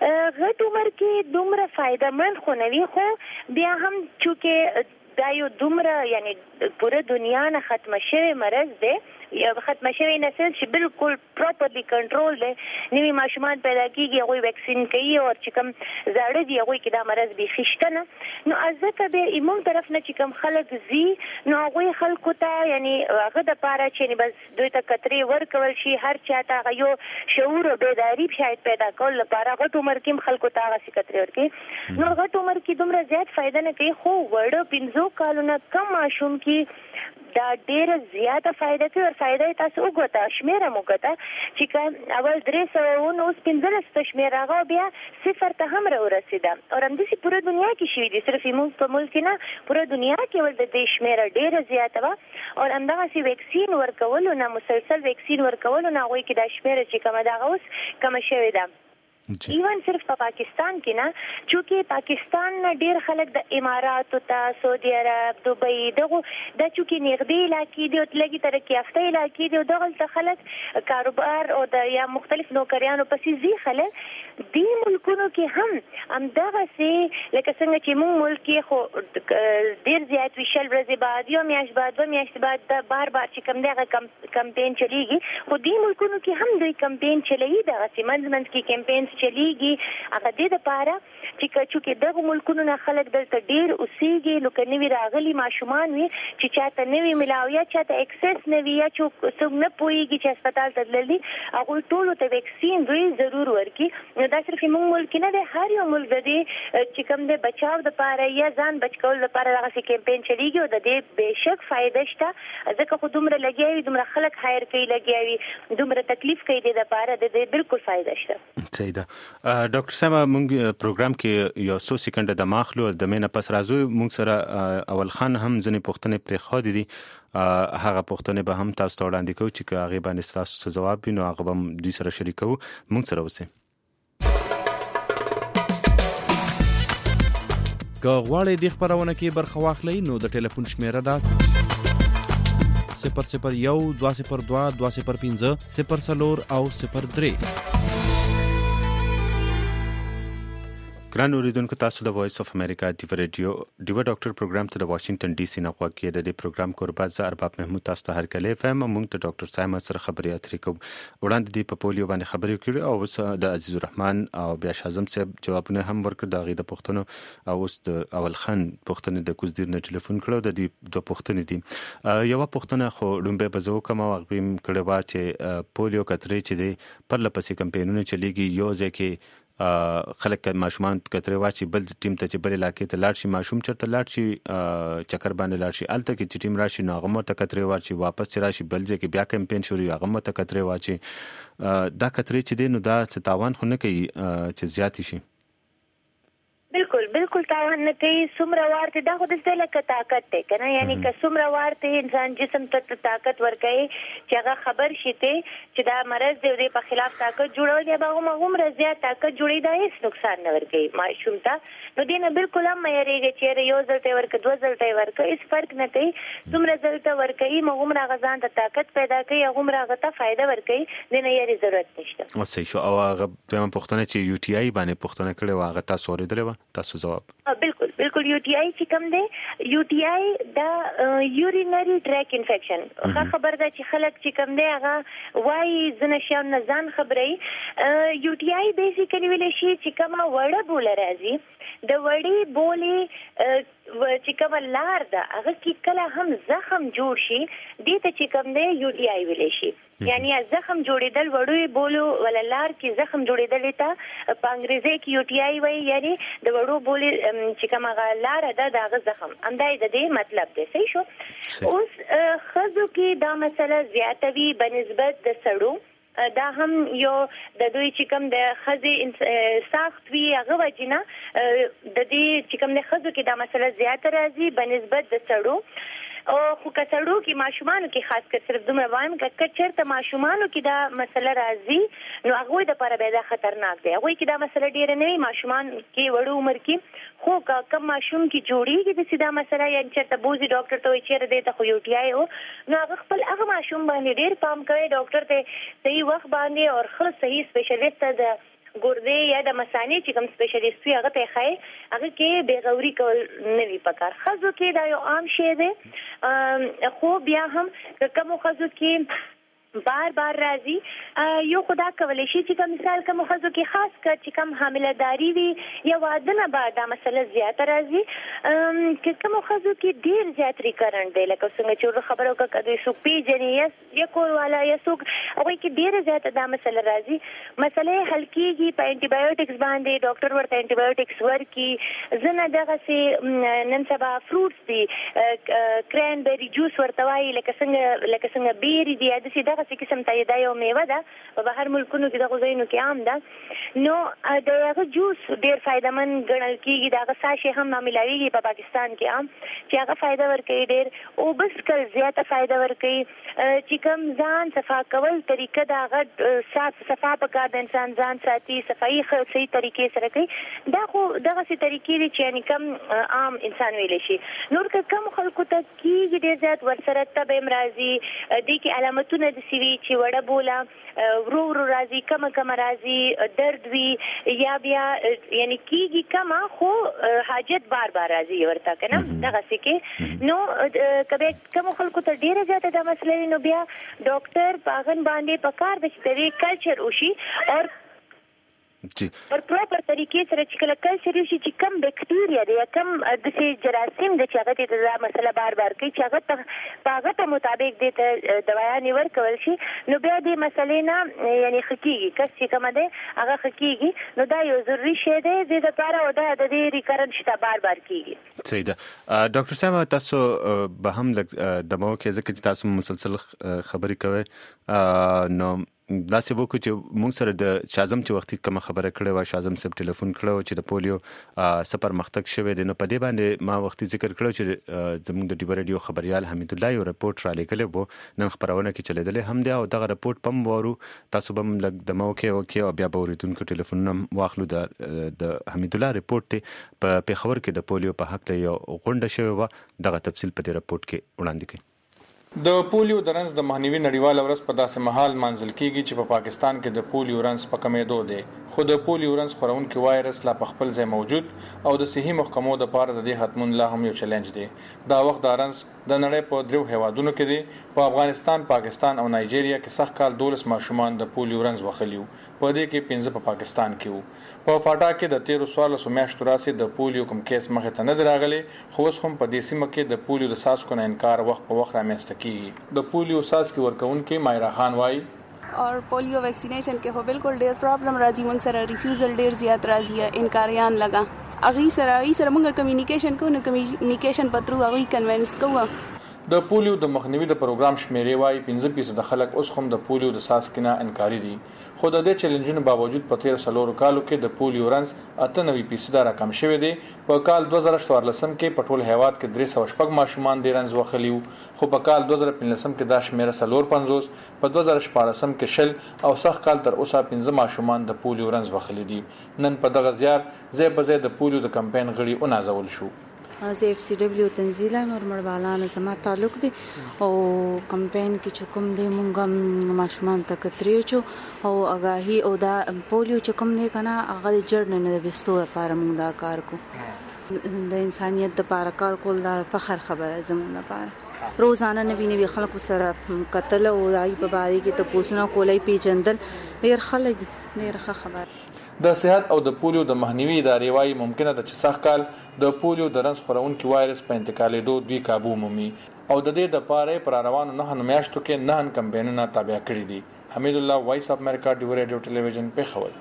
غټ عمر کې دومره فایده مند خو نه وي خو بیا هم چونکې دا یو دومره یعنی پوره دنیا نه ختمه شوی مرض دی یا ختمه شوی نسل چې بالکل پراپرلی کنټرول دی نوي ماشومان پیدا کېږي هغوی ویکسین کوي او چې کوم زاړه دي هغوی کې دا مرض بیخي شته نه نو ځکه بیا زموږ طرف نه چې کوم خلک ځي نو هغوی خلکو ته یعنی هغه دپاره چې بس دوی ته کترې ورکول شي هر چا ته هغه یو شعور او بیداري شاید پیدا کول لپاره غټ عمر کې هم خلکو ته هغسې کترې ورکوي نو غټ عمر کې دومره زیات فایده نه کوي خو وړه 15 کالونه کم ماشوم کې دا ډېره زیاته فایده کوي او فایده یې تاسو وګوته شمېره مو وګوته چې اول 300 نو اوس 15 شمېره هغه بیا 0 ته هم راورسېده او همداسې پوره دنیا کې شوي دي صرف زموږ په ملک کې نه پوره دنیا کې ول د دې شمېره ډېره زیاته وه او همدغسې ویکسین ورکولو نه مسلسل ویکسین ورکولو نه هغوی کې دا شمېره چې کومه ده هغه اوس کمه شوې ده ایون صرف په پاکستان کې نه چونکې پاکستان نه ډېر خلک د اماراتو ته سعودي عرب دوبۍ دغو دا چونکې نږدې علاقې دي او لږې ترقي یافته علاقې دي او دغلته خلک کاروبار او د یا مختلف نوکریانو پسې ځي خلک دې ملکونو کې هم همدغسې لکه څنګه چې موږ ملک کې خو ډېر زیات وي 20 ورځې بعد یو میاشت بعد 2 میاشتې بعد د بار چې کوم دی هغه کمپین چلیږي خو دې ملکونو کې هم دوی کمپین چلوي دغسې منځ منځ کې کمپینز چلیږي هغه دې دپاره چې چونکې دغو ملکونو نه خلک دلته ډېر اوسېږي لکه نوي راغلي ماشومان وي چې چاته نه وي ملاو یا چاته اکسس نه وي یا څوک نه پوهېږي چې هسپتال ته تللی هغوی ټولو ته ویکسین دوی ضرور ورکړي نو دا صرف زموږ ملک نه دی هر یو ملک د دې چې کوم دی بچاو دپاره یا ځان بچ کولو دپاره دغسې کمپین چلیږي او د دې بېشک فایده شته ځکه خو دومره لګیا وي دومره خلک هایر کوي لګیا وي دومره تکلیف کوي دې دپاره د دې بالکل فایده شته. صحیح ده. ډاکټر صاحب موږ پروګرام کې یو څو سکند د ماخلو د مینه پس راځو موږ سره اول خان هم ځنې پوښتنې پرې خو دي هغه پوښتنې به هم تاسو ته وړاندې کوو چې هغه باندې تاسو څه جواب وي نو هغه به دوی سره شریکو موږ سره اوسئ. که غواړئ د خبرونه کې برخه واخلئ نو د ټلیفون شمیره ده 001 202 205 04 او 03. ګران اوریدونکو تاسو د وایس اف امریکا د ریډیو ډیو ډاکټر پروګرام ته د واشنگټن ډي سي نه غواړي د دې پروګرام کوربه زه ارباب محمود تاسو ته هرکلی فهم موږ ته ډاکټر سایمه سره خبرې اترې کوو وړاندې دی په پولیو باندې خبرې کړې او اوس د عزیز الرحمن او بیا شازم صاحب جوابونه هم ورکړ د غي د پښتنو او اوس د اول خان پښتنې د کوزدیر نه ټلیفون کړو د دې دوه پښتنې دي یو پښتنه خو لومبه بزو کوم او غویم کړي وا چې پولیو کترې چې دی پر لپسې کمپاینونه چلیږي یو ځکه خلک ماشومان کترې واچي بل ټیم ته چې بل علاقې ته لاړ شي ماشوم چرته لاړ شي چکر باندې لاړ شي الته کې چې ټیم راشي نو هغه ته کترې واچي واپس راشي بل ځکه بیا کمپاین شروع هغه ته کترې واچي دا کترې چې دی نو دا ستاوان خو نه کوي چې زیات شي بالکل تاوان نه کوي څومره ورته دا خو د څه لکه طاقت ته کنه یعنی که څومره ورته انسان جسم ته طاقت ورکړي چې هغه خبر شي ته چې دا مرض دی په خلاف طاقت جوړول دی هغه عمر زیات طاقت جوړي دا هیڅ نقصان نه ورکړي ماشوم ته نو دینه بالکل هم یریږي چې یو ځلته ورکړي دوه ځلته ورکړي هیڅ فرق نه کوي څومره ځلته ورکړي عمر غزان ته طاقت پیدا کوي عمر هغه ته فائدہ ورکړي دینه یې ضرورت نشته او صحیح شو او هغه د پښتنه چې یو ټي آی باندې پښتنه کړي واغه تاسو ورېدل تاسو جواب بالکل یو ټي آی چې کوم دی یو ټي آی دا یورینری ټریک انفیکشن خبر ده چې خلک چې کوم دی هغه وایي زنه شان نه ځان خبري یو ټي آی بیسیکلی ویل شي چې کومه وړه بوله راځي د وړې بولې چې کومه لار ده هغه کې کله هم زخم جوړ شي دې ته چې کوم دی یو ټي آی ویل شي یعنی زخم جوړیدل وړوي بولو ولا لار کې زخم جوړیدل ته په انګریزي کې یو ټي آی وایي یعنی د وړو بولې چې کومه لار ده دا زخم اندای د دې مطلب دی صحیح شو اوس خزو کې دا مسله زیاتوي بنسبت د سړو دا هم یو د دوی چې کوم د خزي ساخت وی هغه وجنه د دې چې کوم د خزو کې دا مسله زیات راځي بنسبت د سړو او خو کسړو کې ماشومان کې خاص کر صرف دومره وایم چې چرته ماشومان کې دا مسله راځي نو هغه د لپاره به دا خطرناک دی هغه کې دا مسله ډیره نه وي ماشومان کې وړو عمر کې خو کم ماشوم کې جوړیږي د سیده مسله یا چرته بوزي ډاکټر ته چیرې دی ته خو یو ټي آی نو هغه خپل هغه ماشوم باندې ډیر پام کوي ډاکټر ته صحیح وخت باندې او خپل صحیح سپیشلیست ته ګردې یا د مثانې چې کوم سپیشلیست وي هغه ته ښایي هغه کې بېغوري کول نه وي پکار ښځو کې دا یو عام شی دی خو بیا هم کومو ښځو کې بار راځي یو خدا کولای شي چې کوم مثال کوم ښځو کې خاص کر چې کوم حامله‌داري وي یا واده نه بعد دا مسله زیاته راځي چې کوم ښځو کې ډیر زیات ریکرنټ دی لکه څنګه چې خبرو کوي سو پیجنې یا کور والا یا سو هغه کې ډیر زیات دا مسله راځي مسله حل کیږي په انټي بایوټکس باندې ډاکټر ورته انټي بایوټکس ورکي زنه دغه سي نن سبا فروټس دي کرینبری جوس ورته وایي لکه څنګه بیری دي د سي څه قسم ته دا یو میوه ده په بهر ملکونو کې د غوښینو کې عام ده نو د هغه جوس ډیر فائدمن ګڼل کیږي دا هغه ساشي هم ملاویږي په پاکستان کې عام چې هغه فائدہ ورکوي ډیر او بس کل زیاته فائدہ ورکوي چې کوم ځان صفا کول طریقه دا هغه صفا پکار د انسان ځان ساتي صفائی صحیح طریقې سره کوي دا خو دغه سي طریقې دي چې یعنی کم عام انسان ویل شي نور کم خلکو ته کیږي ډیر زیات ورسره تب امراضي د کی علامتونه د سیوی چې وړه بوله ورو راځي کم راځي درد وی یا بیا یعنی کیږي کما خو حاجت بار راځي ورته کنه دغه سکه نو کبه کوم خلکو ته ډیره زیاته د مسلې نو بیا ډاکټر پاغن باندې پکار د شری کلچر وشي او جی پر پراپر طریقې سره چې کله کلچر شي چې کم بکټیریا دی کم د سي جراثیم د چاغه ته دا مسله بار کوي چې هغه ته مطابق د دوايانې ورکول شي نو بیا د مسلې نه یعنی حقيقي کس چې کوم ده هغه حقيقي نو دا یو ضروري شی دی د لپاره او د دې ریکرنټ شته بار کیږي صحیح ده ډاکټر صاحب تاسو به هم د مو کې ځکه چې تاسو مسلسل خبرې کوي نو دا څه وکړو چې موږ سره د شازم چې وختي کوم خبره کړې و شازم صاحب ټلیفون کړو چې د پولیو سفر مختک شوه دي نو په دې باندې ما وختي ذکر کړو چې زموږ د ډیو ریډیو خبريال حمید الله یو رپورت را لیکلی وو نن خبرونه کې چلیدل هم دی او دغه رپورت پم وورو تاسو بم لګ د موکه او بیا به ورېدونکو ټلیفون واخلو د حمید الله رپورت په پیښور کې د پولیو په حق له یو غونډه شوه و دغه تفصیل په دې رپورت کې وړاندې کړي د پولیو د رنځ د مهنوي نړیوال ورځ په داسې مهال منځل کیږي چې په پاکستان کې د پولیو رنځ په کمېدو دی خو د پولیو رنز خورونکي وایرس لا په خپل ځای موجود او د صحي محکمو د پاره د دې حتمون لا هم یو چیلنج دی. دا وخت د رنز د نړۍ په درو هیوادونو کې دی. په افغانستان، پاکستان او نایجیریا کې سخت کال 12 ماشومان د پولیو رنز وخلیو. په دې کې 15 په پاکستان کې وو. په پاټا کې د 13 میاشتو راځي د پولیو کوم کیس مخه ته نه دراغلي، خو اوس هم په دې سیمه کې د پولیو د ساسکو نه انکار وخت په وخت رامنځته کیږي. د پولیو ساسکي ورکونکي مایرا خان وایي اور پولیو ویکسینیشن کې هو بالکل ډیر پرابلم راځي، مونږ سره ریفیوزل ډیر زیات راځي، انکاریان لگا اغي سره مونږ کمیونیکیشن کوو، نو کمیونیکیشن پترو اغي کنوینس کوو. د پولیو د مخنیوي د پروګرام شمیرې وايي 15% د خلک اوس هم د پولیو د ساسکینه انکاری دي. خو د دې چیلنجونو باوجود په 13 کالو کې د پولیو رنز 98% راکم شوی دی. په کال 2014 کې په ټول هیواد کې 306 ماشومان د رنز وخلیو، خو په کال 2015 کې دا شمیره 450، په 2014 کې شل او سخت کال تر اوسه 15 ماشومان د پولیو رنز وخلی دي. نن په دغه زیار ځای په ځای د پولیو د کمپاین غړي ونازول شو. از اف سی دبلیو تنزیل اور مړبالان زما تعلق دی او کمپاین کې چې کوم دی مونږ ماشومان ته کتریو چو او اگاهی او دا پولیو چې کوم دی کنه هغه جړن نه بستو لپاره مونږ دا کار کو د انسانيت لپاره کار کول دا فخر خبره زموږ لپاره. روزانه نوی خلکو سره قتل او دای په باره کې ته پوښتنه کولای پیجندل ډیر خلک ډیر خبر. د صحت او د پولیو د مخنیوي ادارې وايي ممکنه ده چې سخت کال د پولیو د رنز خورونکي وایرس په انتقالېدو دوی کابو مومي او د دې د پاره پر روانو 9 میاشتو کې 9 کمپاینونه تابع کړي دي. حمید الله، وایس اف امریکا، ډیو ریډیو ټلویزیون پیښور.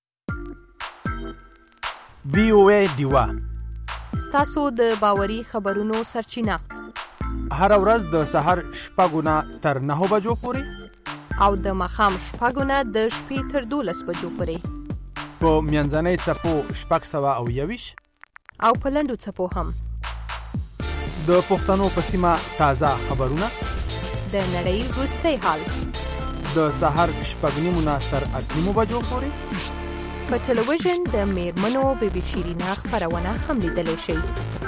وی او ای دیوا ستاسو د باوري خبرونو سرچینه هر ورځ د سحر 6 تر 9 بجو پورې او د ماښام 6 د شپې تر 12 بجو پورې په میانځنۍ څپو 622 او په لنډو څپو هم. د پښتنو په سیمه تازه خبرونه، د نړۍ وروستی حال د سحر 6 تر 8 بجو پورې په ټلویزیون د میرمنو بیبي شیرینا خبرونه هم لیدلی شئ.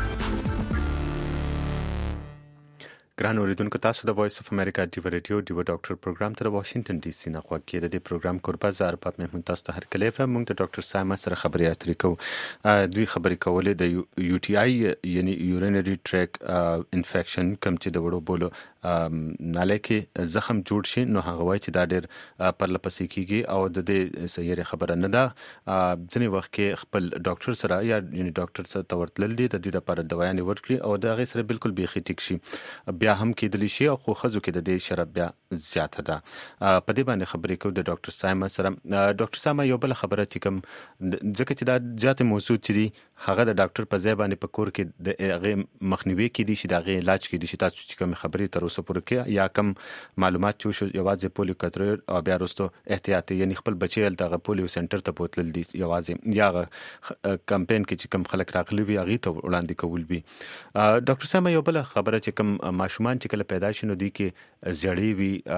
ګران اوریدونکو، تاسو د وایس اف امریکا ډیو ریډیو ډیو ډاکټر پروګرام ته واشنگټن ډي سي نه غوږ کېده. د پروګرام کوربه زه ارباب محمود تاسو ته هرکلی یم. موږ د ډاکټر سایما سره خبرې اترې کوو. دوی خبرې کولې د یو ټي آی یعنی یورینری ټریک انفیکشن کوم چې د وړو بولو ناله کې زخم جوړ شي، نو هغه وایي چې دا ډېر پرلپسې کیږي او د دې صحیح خبره نه ده. ځینې وخت کې خپل ډاکټر سره یا یعنی ډاکټر سره تورتلل دي د دې لپاره دوايانې ورکړي او د هغې سره بالکل بیخي ټیک شي. بیا هم کېدلی شي او خو ښځو کې د دې شرط بیا زیاته ده. په دې باندې خبرې کوو د ډاکټر سایما سره. ډاکټر سایما، یو بل خبره چې کوم ځکه چې دا زیاتې موضوع چې دي هغه د ډاکټر په ځای باندې په کور کې د هغې مخنیوي کېدی شي، د هغې علاج کېدی شي. تاسو چې کومې خبرې تر اوسه پورې کې یا کم معلومات چې وشو یوازې پولیو کتریو او بیا وروسته احتیاطي یعنی خپل بچی هلته هغه پولیو سنټر ته بوتلل دي یوازې یا کمپاین کې چې کوم خلک راغلي وي هغې ته وړاندې کول وي. ډاکټر سایما، یو بل خبره چې کوم ماشومان چې کله پیدا شي نو دوی کې زړې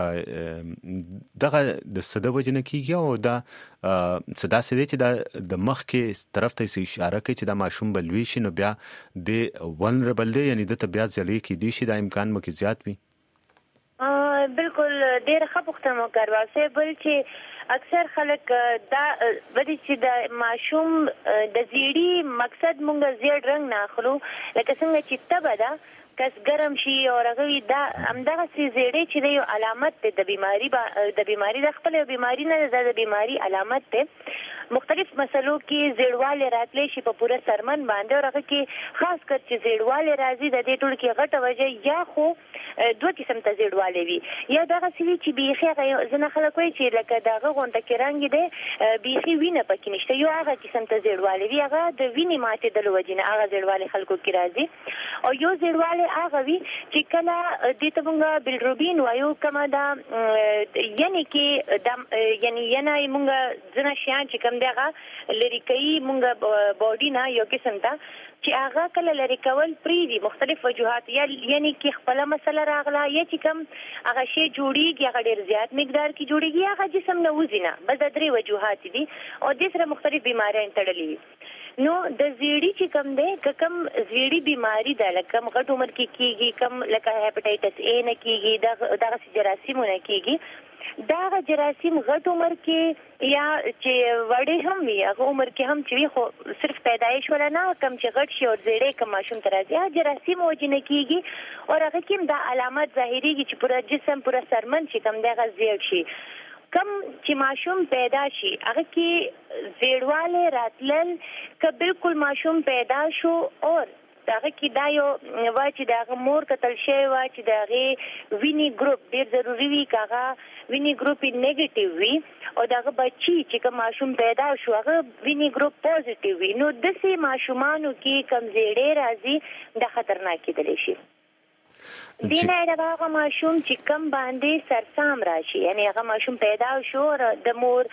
وي، دغه د څه د وجې نه کېږي او دا څه داسې دی چې دا د مخ کې طرف ته اشاره کوي چې دا ماشوم به لوی شي نو بیا د ولنربل دی، یعنی د ته بیا زړې کېدی شي، دا امکان مو کې زیات وي. بالکل ډېر ښه پوښتنه مو کړې. بل چې اکثر خلک دا ودی چې د ماشوم د زیړي مقصد مونږ زیړ رنګ نه اخلو، لکه څنګه چې تبه ده کس ګرم شي او هغه دا همدغه زیړی چې د یو علامت دی د بیماری د خپل بیماری نه ده، د بیماری علامت دی. مختلف مسلو کې زیړوالی راتلی شي په پوره سرمن باندې او هغه کې خاص کر چې زیړوالی راځي د دې ټول کې غټه وجه یا خو دوه قسم ته زیړوالی وي، یا دغسې وي چې بیخي هغه ځینې خلک وایي چې لکه د هغه غونډه کې رنګ دی بیخي وینه پکې نشته، یو هغه قسم ته زیړوالی وي، هغه د وینې ماتېدلو وجې نه هغه زیړوالی خلکو کې راځي. او یو زیړوالی هغه وي چې کله دې ته مونږ بلروبین وایو، کومه ده یعنې کې یعنی ینه مونږ ځینې شیان چې کوم دی هغه لرې کوي مونږ باډي نه یو قسم ته چې هغه کله لرې کول پرېږدي مختلف وجوهات، یا یعنی کې خپله مسله راغله یا چې کوم هغه شی جوړېږي هغه ډېر زیات مقدار کې جوړېږي، هغه جسم نه وځي نه، بس دا 3 وجوهات دي او دې سره مختلف بیماریان تړلي وي. نو د زیړي چې کوم دی که کوم زیړي بیماری ده لکه کم غټ عمر کې کېږي، کم لکه هیپاټایټس A نه کېږي، دغسې جراثیمونه کېږي، دا جراثیم غټ عمر کې یا چې وړي هم وي هغه عمر کې هم چې خو صرف پیدایش ولا نه کم چې غټ شي او زیړې کم ماشوم تر راځي جراثیم وجنه کیږي او هغه کې دا علامات ظاهريږي چې پورا جسم پورا سرمن چې کم دغه زیړ شي کم چې ماشوم پیدا شي هغه کې زیړواله راتلل ک بالکل ماشوم پیدا شو اور داغه کې دا یو واچ داغه مور کتل شي واچ داغه ویني ګروپ ډیر ضروری وي کاغه ویني ګروپ نیگیټیو وي او داغه بچي چې کوم ماشوم پیدا شو هغه ویني ګروپ پوزټیو وي نو د سي ماشومانو کې کمزېړې راځي د خطرناک کېدل شي دینه هغه ماشوم چې کم باندې سرسام راشي یعنی هغه ماشوم پیدا شو د مور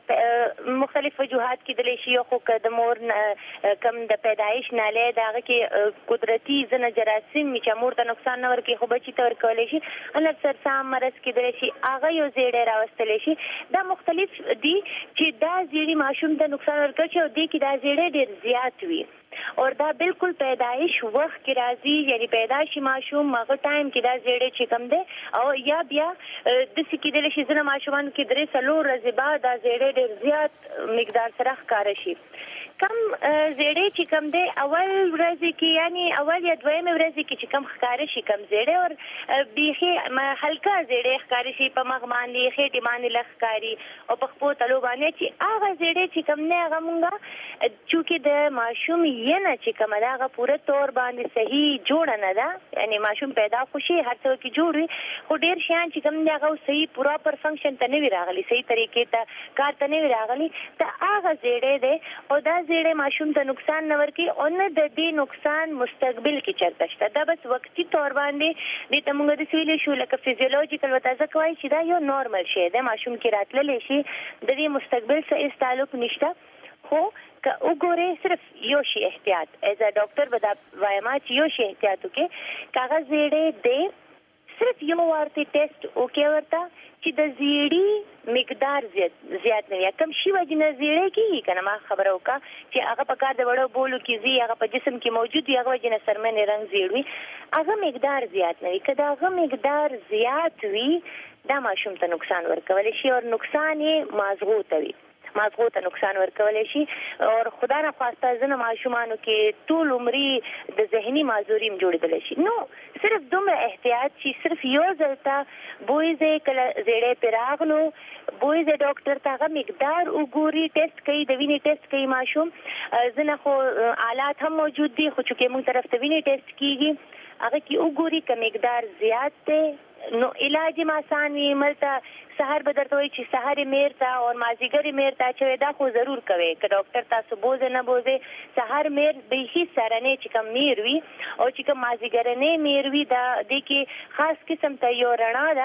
مختلف وجوهات کې دلی شي خو د مور کم د پیدایش نه له دغه کې قدرتي زنه جراثیم چې مور ته نقصان نه ورکړي خو بچی ته ورکول شي ان سرسام مرض کې دلی شي هغه یو زیړې راوستل شي دا مختلف دي چې دا زیړی ماشوم ته نقصان ورکړي او د کې دا زیړې ډیر زیات وي اور دا بالکل پیدایش وخت کې راځي یعنی پیدایشي ماشوم هغه ټایم کې دا زیړې چې کم ده او یا بیا د سکه د لشي زنه ماشومان کې درې سلور ورځې بعد دا زیړې ډیر زیات مقدار سره ښکار شي کم زیړې چې کم ده اول ورځ کې یعنی اول یا دویم ورځ کې چې کم ښکار شي کم زیړې اور بیخي هلکا زیړې ښکار شي په مغ باندې خېټې باندې لخکاری او په خپل تلو باندې چې هغه زیړې چې کم نه هغه مونږه چې د ماشوم یې نه چې کومه دا هغه پوره تور باندې صحیح جوړ نه ده یعنی ماشوم پیدا خوشي هر څه کې جوړ وي خو ډیر شیان چې کوم دا هغه صحیح پورا پر فنکشن ته نه وی راغلي صحیح طریقې ته کار ته نه وی راغلي ته هغه زیړې ده او دا زیړې ماشوم ته نقصان نه ورکي او نه د دې نقصان مستقبل کې چرته شته دا بس وقتی تور باندې د تمغه د سویل شو لکه فزیولوژیکل وتازه کوي چې دا یو نورمال شی ده ماشوم کې راتللی شي د دې مستقبل سره تعلق نشته خو که وګوره صرف یو شی احتیاط ایز ا ډاکټر ودا وایما چې یو شی احتیاط وکړي کاغذ زیړې دی صرف یو ورته ټیسټ وکړي ورته چې د زیړی مقدار زیات نه یا کم شي وجنه زیړې کیږي کنه ما خبرو کا چې هغه په کار د وړو بولو کې زی هغه په جسم کې موجود هغه وجنه سرمن رنگ زیړوي هغه مقدار زیات نه وي کله هغه مقدار زیات وي دا ماشوم ته نقصان ورکول شي او نقصان یې مازغوت وي مازغو ته نقصان ورکول شي او خدا نه خواسته زنه ماشومانو کې ټول عمرې د ذهني معذوریم جوړیدل شي نو صرف دومره احتیاط چې صرف یو ځلته بویزه کله زیړې پراغلو بویزه ډاکټر ته هغه مقدار وګوري ټیسټ کوي د وینې ټیسټ کوي ماشوم زنه خو آلات هم موجود دي خو چې موږ طرف ته وینې ټیسټ کیږي هغه کې وګوري ک مقدار زیات دی نو علاج ما آسان وي ملته سحر به درته وي چې سحر میر تا او مازیګر میر تا چې دا خو ضرور کوي ک ډاکټر تاسو بوزه نه بوزه سحر میر به هي سرنه چې کم میر وي او چې کم مازیګر نه میر وي دا د کې خاص قسم ته یو رڼا ده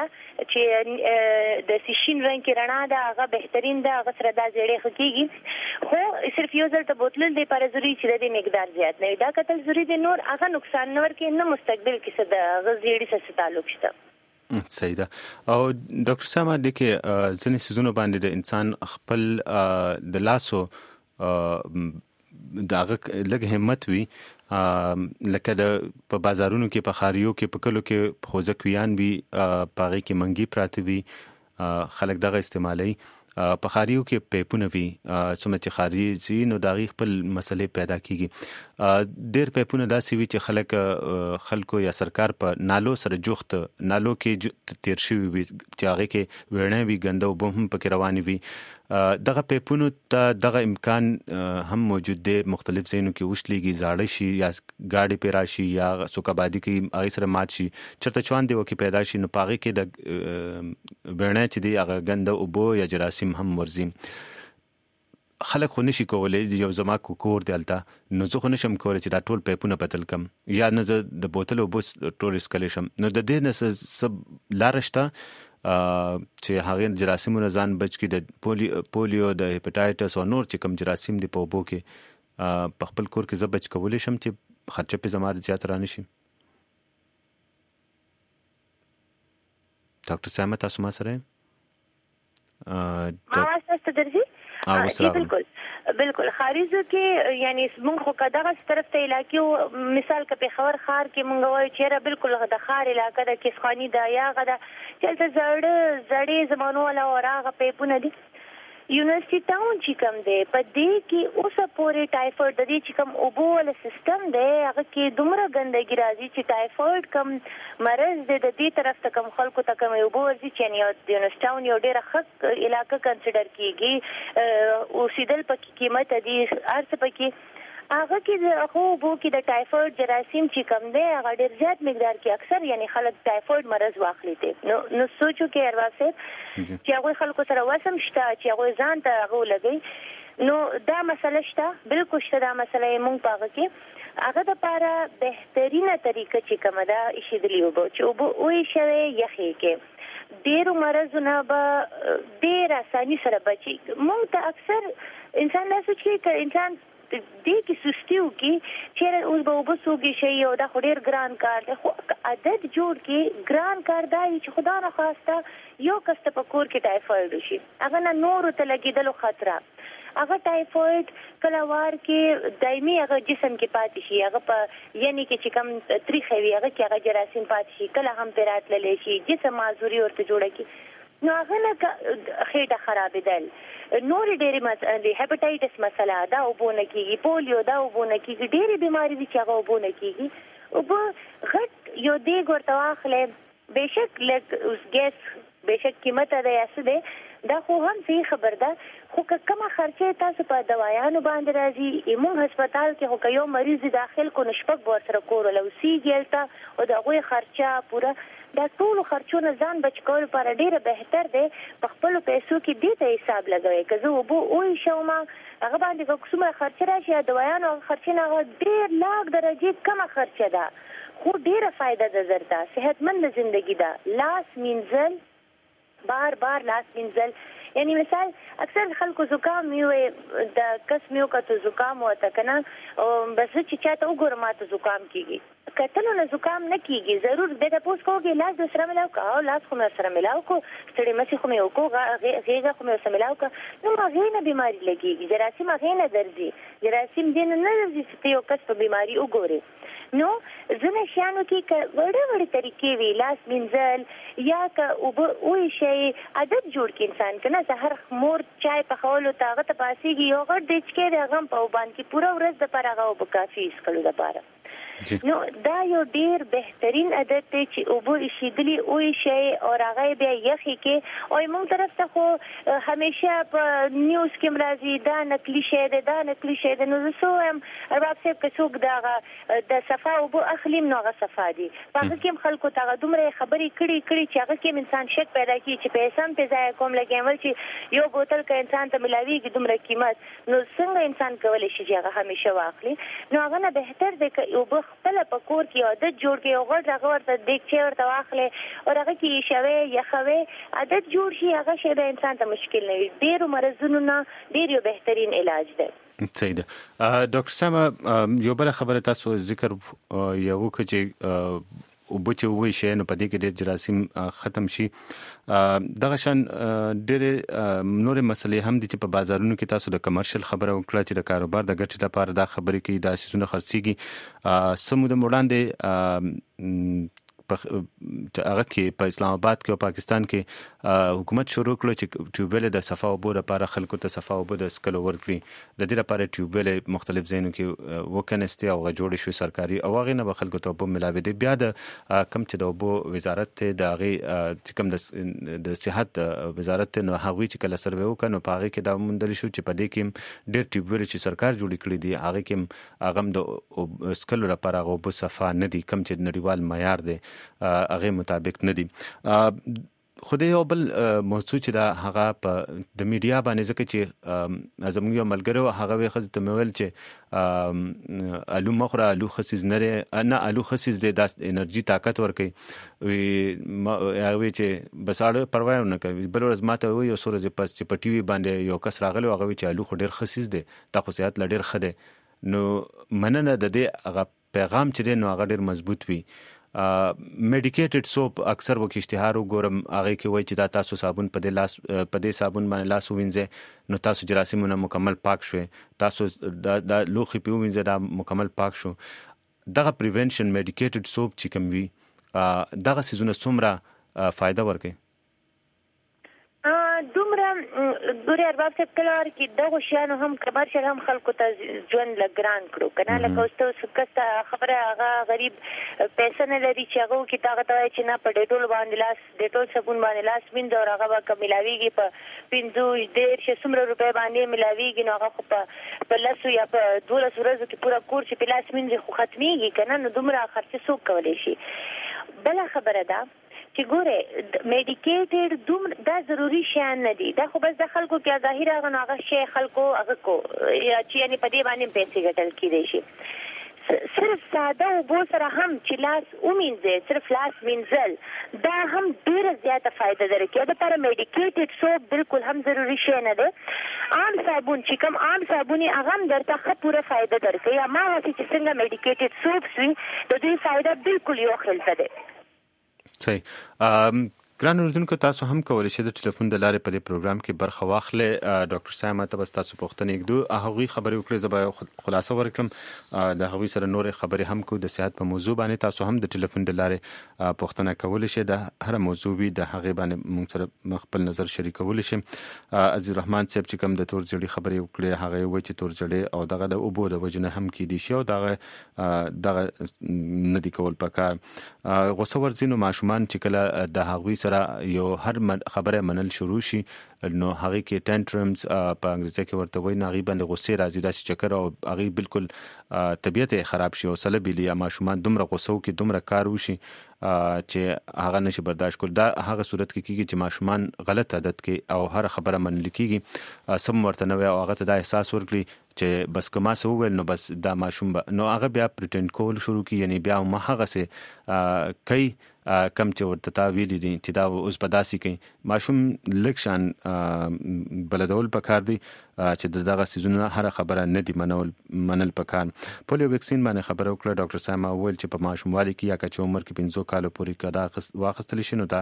چې د سیشین رنگ کې رڼا ده هغه بهترین ده هغه سره دا زیړې خکېږي خو صرف یو ځل ته بوتل دی پر ضروري چې د مقدار زیات نه دا کتل ضروري دی نور هغه نقصان نه ورکې نه مستقبل کې څه د غزيړي سره تعلق شته صحیح ده او ډاکټر ساما د کې ځنې سيزونو باندې د انسان خپل د لاسو دغه لږ همت وي لکه د په بازارونو کې په خاریو کې په کلو کې خوځکویان وي پاغي کې منګي پراته وي خلک دغه استعمالي په خاریو کې پیپونه وي څومره چې خاري زی نو دغه خپل مسلې پیدا کیږي ډېر پیپونه داسې وي چې خلکو یا سرکار په نالو سره جوخت نالو کې تیر شوی وي چې هغه کې وړنه وي ګنده او هم پکې رواني وي دغه پیپونو ته دغه امکان هم موجود دی مختلف ځایونو کې وشلېږي زاړه شي یا گاډي پیرا شي یا سوکابادي کې هغه سره مات شي چرته چوان دی وکي پیدا شي نو پاغي کې د وړنه چې دی هغه ګنده او بو یا جراثیم هم ورزي خلک خو نشي کولای یو زما کور دی الته نو زه خو نشم کولای چې دا ټول پیپونه پتل کم یا نه د بوتل او بوس ټول اسکلیشم نو د دې نه سب لارشته چې هغه جراثیمونو ځان بچ کی د پولیو د هپاتایټس او نور چې کم جراثیم دی په وبو کې په خپل کور کې زبچ کولای شم چې خرچه په زماره زیات رانه شي ډاکټر سامه تاسو ما سره ما واسطه درځي بالکل خارجو کې یعنی موږ خو کداغه طرف ته علاقې مثال کې په خبر خار کې موږ وایو چې بالکل د خار علاقې د کیسخانی د یا غدا چې زړې زمانو ولا اوراغه پیپونه دي یونیورسيټي ټاون چې کوم دی په دې کې اوسه پورې ټایفاید د دې چې کوم اوبو ول سیستم دی هغه کې دومره ګندګي راځي چې ټایفاید کوم مرض دی د دې طرف ته کوم خلکو ته کوم اوبو ورځي چې یونیورسيټي ټاون یو ډېر ښه علاقه کنسیډر کیږي او سیدل پکې قیمت دي ارڅ پکې هغه کې د خوبو کې د ټایفاید جراثیم چې کم دی هغه ډېر زیات مقدار کې اکثر یعنی خلک ټایفاید مرض واخلي دي نو سوچو کې ارواسه چې هغه خلکو سره وسم شته چې هغه ځان ته هغه لګي نو دا مسله شته بالکل شته دا مسله مونږ پاغه کې هغه د لپاره بهترینه طریقه چې کومه ده ایشدلی وبو چې وبو وې شوی یخي کې ډېر مرزونه به ډېر اساني سره بچي مونږ ته اکثر انسان نه سوچي چې انسان دې کې سستیو کې چې اوس به وبسوږي شي او دا ډېر ګران کار دی خو عادت جوړ کې ګران کار دی چې خدا نه خواسته یو کس ته پکور کې ټایفاید شي هغه نه نور ته لګیدلو خطر هغه ټایفاید کلوار کې دایمي هغه جسم کې پاتې شي هغه په یعنی کې چې کوم تاریخ وي هغه کې هغه جراثیم پاتې شي کله هم پیرات للی شي جسم معذوري ورته جوړه کی نو هغه نه خېټه خرابېدل نور ډېری مسلې هپاتایټس مسله دا وبونه کیږي پولیو دا وبونه کیږي ډېری بیماری دي چې هغه وبونه کیږي او په غټ یو دی ګورته واخلې بهشک لګ اوس ګیس بهشک قیمت ده یاسه ده دا خو هم صحیح خبر ده خو کومه خرچه تاسو په دوايانو باندې راځي ایمون هسپتال کې هو یو مریض داخل کو نشپک ور سره کور لوسی ګلتا او دغه خرچه پوره دا ټول خرچونه ځان بچ کول پر ډیره بهتر دی په خپل پیسو کې دې ته حساب لګوي که زه وبو او شوما هغه باندې کومه خرچه راشي دوايانو خرچه نه ډیر لاک درجه کم خرچه ده خو ډیره فائدہ ده زردا صحتمند ژوندۍ ده لاس مینځل بار بار لاس مینځل یعنی مثال اکثر خلکو زکام یو د قسم یو کته زکام وته کنه بس چې چاته وګورم ماته زکام کیږي کتل نه زکام نه کیږي ضرور به تاسو کوګي لاس د سره ملاو کا لاس خو سره ملاو کو ستړي مسی خو مې وکړه غیږه خو مې سره ملاو کا نو هغه نه بیماری لګيږي جراثیم هغه نه درځي جراثیم دین نه درځي چې یو کس په بیماری وګوري نو زنه شانو کې وړه طریقې وی لاس منځل یا که او شي عادت جوړ کې انسان کنه سحر مور چای په خولو طاقت پاسيږي یو غړ د چکه د غم په باندې پوره ورځ د پرغه او کافي اسکلو د پاره نو دا یو ډیر بهترین عادت دی چې او بو شیدلی او شي او راغی بیا یخي کې او موږ طرف ته خو همیشه په نیوز کې مرضی دا نقلی شی دا نقلی شی نو زه هم ارباب صاحب کې څوک دا د صفه او بو اخلیم نو غ صفه دي هغه کې خلکو ته دومره خبرې کړي چې هغه کې انسان شک پیدا کوي چې پیسې هم په ځای کوم لګیمل چې یو بوتل کې انسان ته ملاويږي دومره قیمت نو څنګه انسان کولی شي چې هغه همیشه واخلي نو هغه نه بهتر دی چې یو خپل پکور کې عادت جوړ کې او غړ هغه ورته دیکچې ورته واخلې او هغه کې شوي یخوي عادت جوړ شي هغه شی به انسان ته مشکل نه وي ډېر مرزونو نه ډېر یو بهترین علاج دی صحیح ده ډاکټر سما یو بل خبره تاسو ذکر یو چې او بچو وی شي نو په دې کې د جراثیم ختم شي دغه شان ډېر نور مسلې هم دي چې په بازارونو کې تاسو د کمرشل خبره وکړه چې د کاروبار د ګټې لپاره دا خبرې کوي دا سيزونه خرڅيږي سمو د وړاندې په هغه کې په اسلام آباد کې او پاکستان کې حکومت شروع کړ چې ټیوبل د صفا او بو لپاره خلکو ته صفا او بو د سکلو ورکړي د دې لپاره ټیوبل مختلف ځایونو کې وکنهسته او جوړ شوی سرکاري او هغه نه خلکو ته په ملاوي دي بیا د کم چې د بو وزارت د هغه چې کم د صحت وزارت نو هغه چې کله سروې وکړو په هغه کې دا موندل شو چې په دې کې ډېر ټیوبل چې سرکار جوړ کړی دی هغه کې هغه د سکلو لپاره هغه بو صفا نه دي کم چې نړیوال معیار دی هغه مطابق نه دي خدای یو بل موضوع چې دا هغه په د میډیا باندې ځکه چې زموږ یو ملګری هغه وی خزه تمول چې الو مخره الو خصیز نه الو خصیز د انرژي طاقت ورکي وی هغه چې بساړه پروا نه کوي بل ورځ ماته وی یو سورځ پس چې په ټي وي باندې یو کس راغلی هغه چې الو ډیر خصیز دی د خصيات لډیر خده نو مننه د دې هغه پیغام چې نو هغه ډیر مضبوط وي میډیکیټډ سوپ اکثر وک اشتهار وګورم هغه کې وایي چې دا تاسو صابون په دې صابون باندې لاس ووینځئ نو تاسو جراثیمونه مکمل پاک شوي، تاسو دا لوخي په ووینځئ دا مکمل پاک شو. دغه پریونشن میډیکیټډ سوپ چې کوم وي دغه سيزونه څومره فائدہ ورکوي؟ دومره ګوري ارباب صاحب کلار کې دغه شیانو هم کمرشل هم خلکو ته ژوند لګران کړو کنه لکه اوس کسته خبره هغه غریب پیسې نه لري چې هغه کې طاقت وای چې نه په ډیټول باندې لاس ډیټول صابون باندې لاس ویند او هغه به ملاويږي په 500 روپے باندې ملاويږي نو هغه په لاسو یا په 12 ورځو کې پورا کور چې په لاس ویند خو ختميږي کنه نو دومره خرچ څوک کولای شي. بل خبره ده چې ګوره میډیکیټډ دوم دا ضروری شیان نه دي، دا خو بس د خلکو کې ظاهر هغه شی خلکو هغه کو یا چې یعنی په دې باندې پیسې ګټل کېدای شي. صرف ساده او بو سره هم چې لاس ومینځي صرف لاس وینځل دا هم ډیره زیاته فائدہ درکوي. دا پر میډیکیټډ سوپ بالکل هم ضروری شی نه دی. عام صابون چې کوم عام صابوني هغه هم درته ښه پوره فائدہ درکوي، اما چې څنګه میډیکیټډ سوپ وي د دې فائدہ بالکل یو خل څه دی. صحیح. ګران اوریدونکو تاسو هم کولی شئ د ټلیفون د لارې په دې پروګرام کې برخه واخلئ. ډاکټر صاحب ماته بس تاسو پوښتنې کړو هغوی خبرې وکړئ زه به خلاصه ورکړم د هغوی سره نورې خبرې هم کوو د صحت په موضوع باندې. تاسو هم د ټلیفون د لارې پوښتنه کولی شئ د هر موضوع وي د هغې باندې موږ سره خپل نظر شریکولی شئ. عزیز الرحمن صاحب چې کوم د تور زړي خبرې وکړې هغه وایي چې تور زړي او دغه د اوبو د وجې نه هم کیدی شي او دغه نه دی کول پکار. غوسه ورځي نو ماشومان چې کله د هغوی سره یو هر خبره منل شروع شي نو هغه کې ټنټرمز په انګریزي کې ورته وایي، هغه باندې غوسه راځي داسې چکر او هغه بالکل طبيعت خراب شي او سلبي یا ماشومان دومره غوسه کې دومره کار وشي چې هغه نشي برداشت کول. دا هغه صورت کې کیږي چې ماشومان غلط عادت کې او هر خبره منل کیږي سم ورته نه وي او هغه ته دا احساس ورکړي چې بس کما سو ویل نو بس دا ماشوم نو هغه بیا پریټند کول شروع کی یعنی بیا ما هغه سه کوي کم چې ورته تا ویلي دي چې دا اوس په داسې کوي ماشوم لکشان بلدول پکار دی چې دغه سيزونه هر خبره نه دی منل پکار. پولیو ویکسین باندې خبره وکړه ډاکټر صاحب ویل چې په ماشوموالي کې یا که عمر کې 15 کال پورې کدا واخستل شي نو دا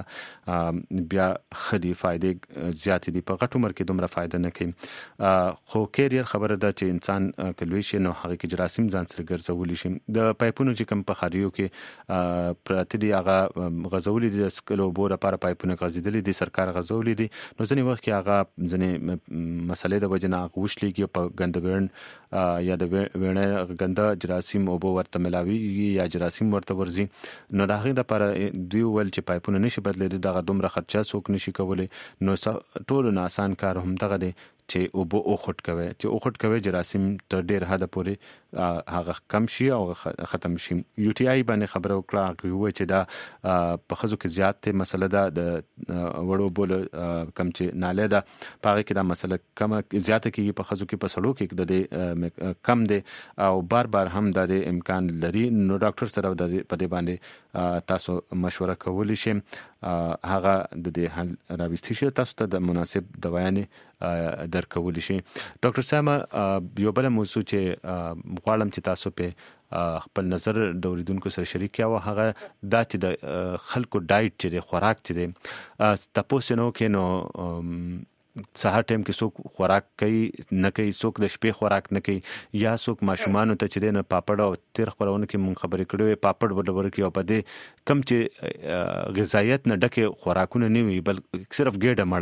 بیا خدي فائدې زیات دي په غټ عمر کې دومره فائدہ نه کوي. خو کیریر خبره ده چې انسان کلوي شي نو هغه کې جراثیم ځان سره ګرځول شي. د پایپونو چې کوم په خاریو کې پراته دي هغه غزولې دي سکلو بوره لپاره پایپونه غزیدلې دي سرکار غزولې دي نو ځنې وخت کې هغه ځنې مسلې د وجنه غوښلېږي په ګندبرن یا د وینه ګنده جراثیم او بو ورته ملاوي یا جراثیم ورته ورزي نو د هغې لپاره دوی ول چې پایپونه نشي بدلېدي دغه دومره خرچه څوک نشي کولی نو ټولو نه آسان کار هم دغه دی چې او بو او خټ کوي چې او خټ کوي جراثیم تر ډیر حد پورې هغه کم شي او ختم شي. یو ټي آی باندې خبره وکړه هغه چې دا په خزو کې زیات مسله ده د وړو بول کم چې ناله ده پاره کې دا مسله کم زیاته کې په خزو کې په سړو کې د کم دي او بار هم د امکان لري نو ډاکټر سره د په دې باندې تاسو مشوره کولی شئ هغه د دې حل راوستي شي تاسو ته د مناسب دوايانې درکولی شي. ډاکټر صاحب یو بل موضوع چې غواړم چې تاسو په خپل نظر د اوریدونکو سره شریک کړئ او هغه دا چې د خلکو ډایټ چې د خوراک چې د تاسو نو کې نو سهار ټایم کې څوک خوراک کوي نه کوي څوک د شپې خوراک نه کوي یا څوک ماشومان ته چې نه پاپړ او تیر خبرونه کې مونږ خبرې کړې پاپړ ولور کې او په دې کم چې غذایت نه ډکه خوراکونه نه وي بل صرف ګډه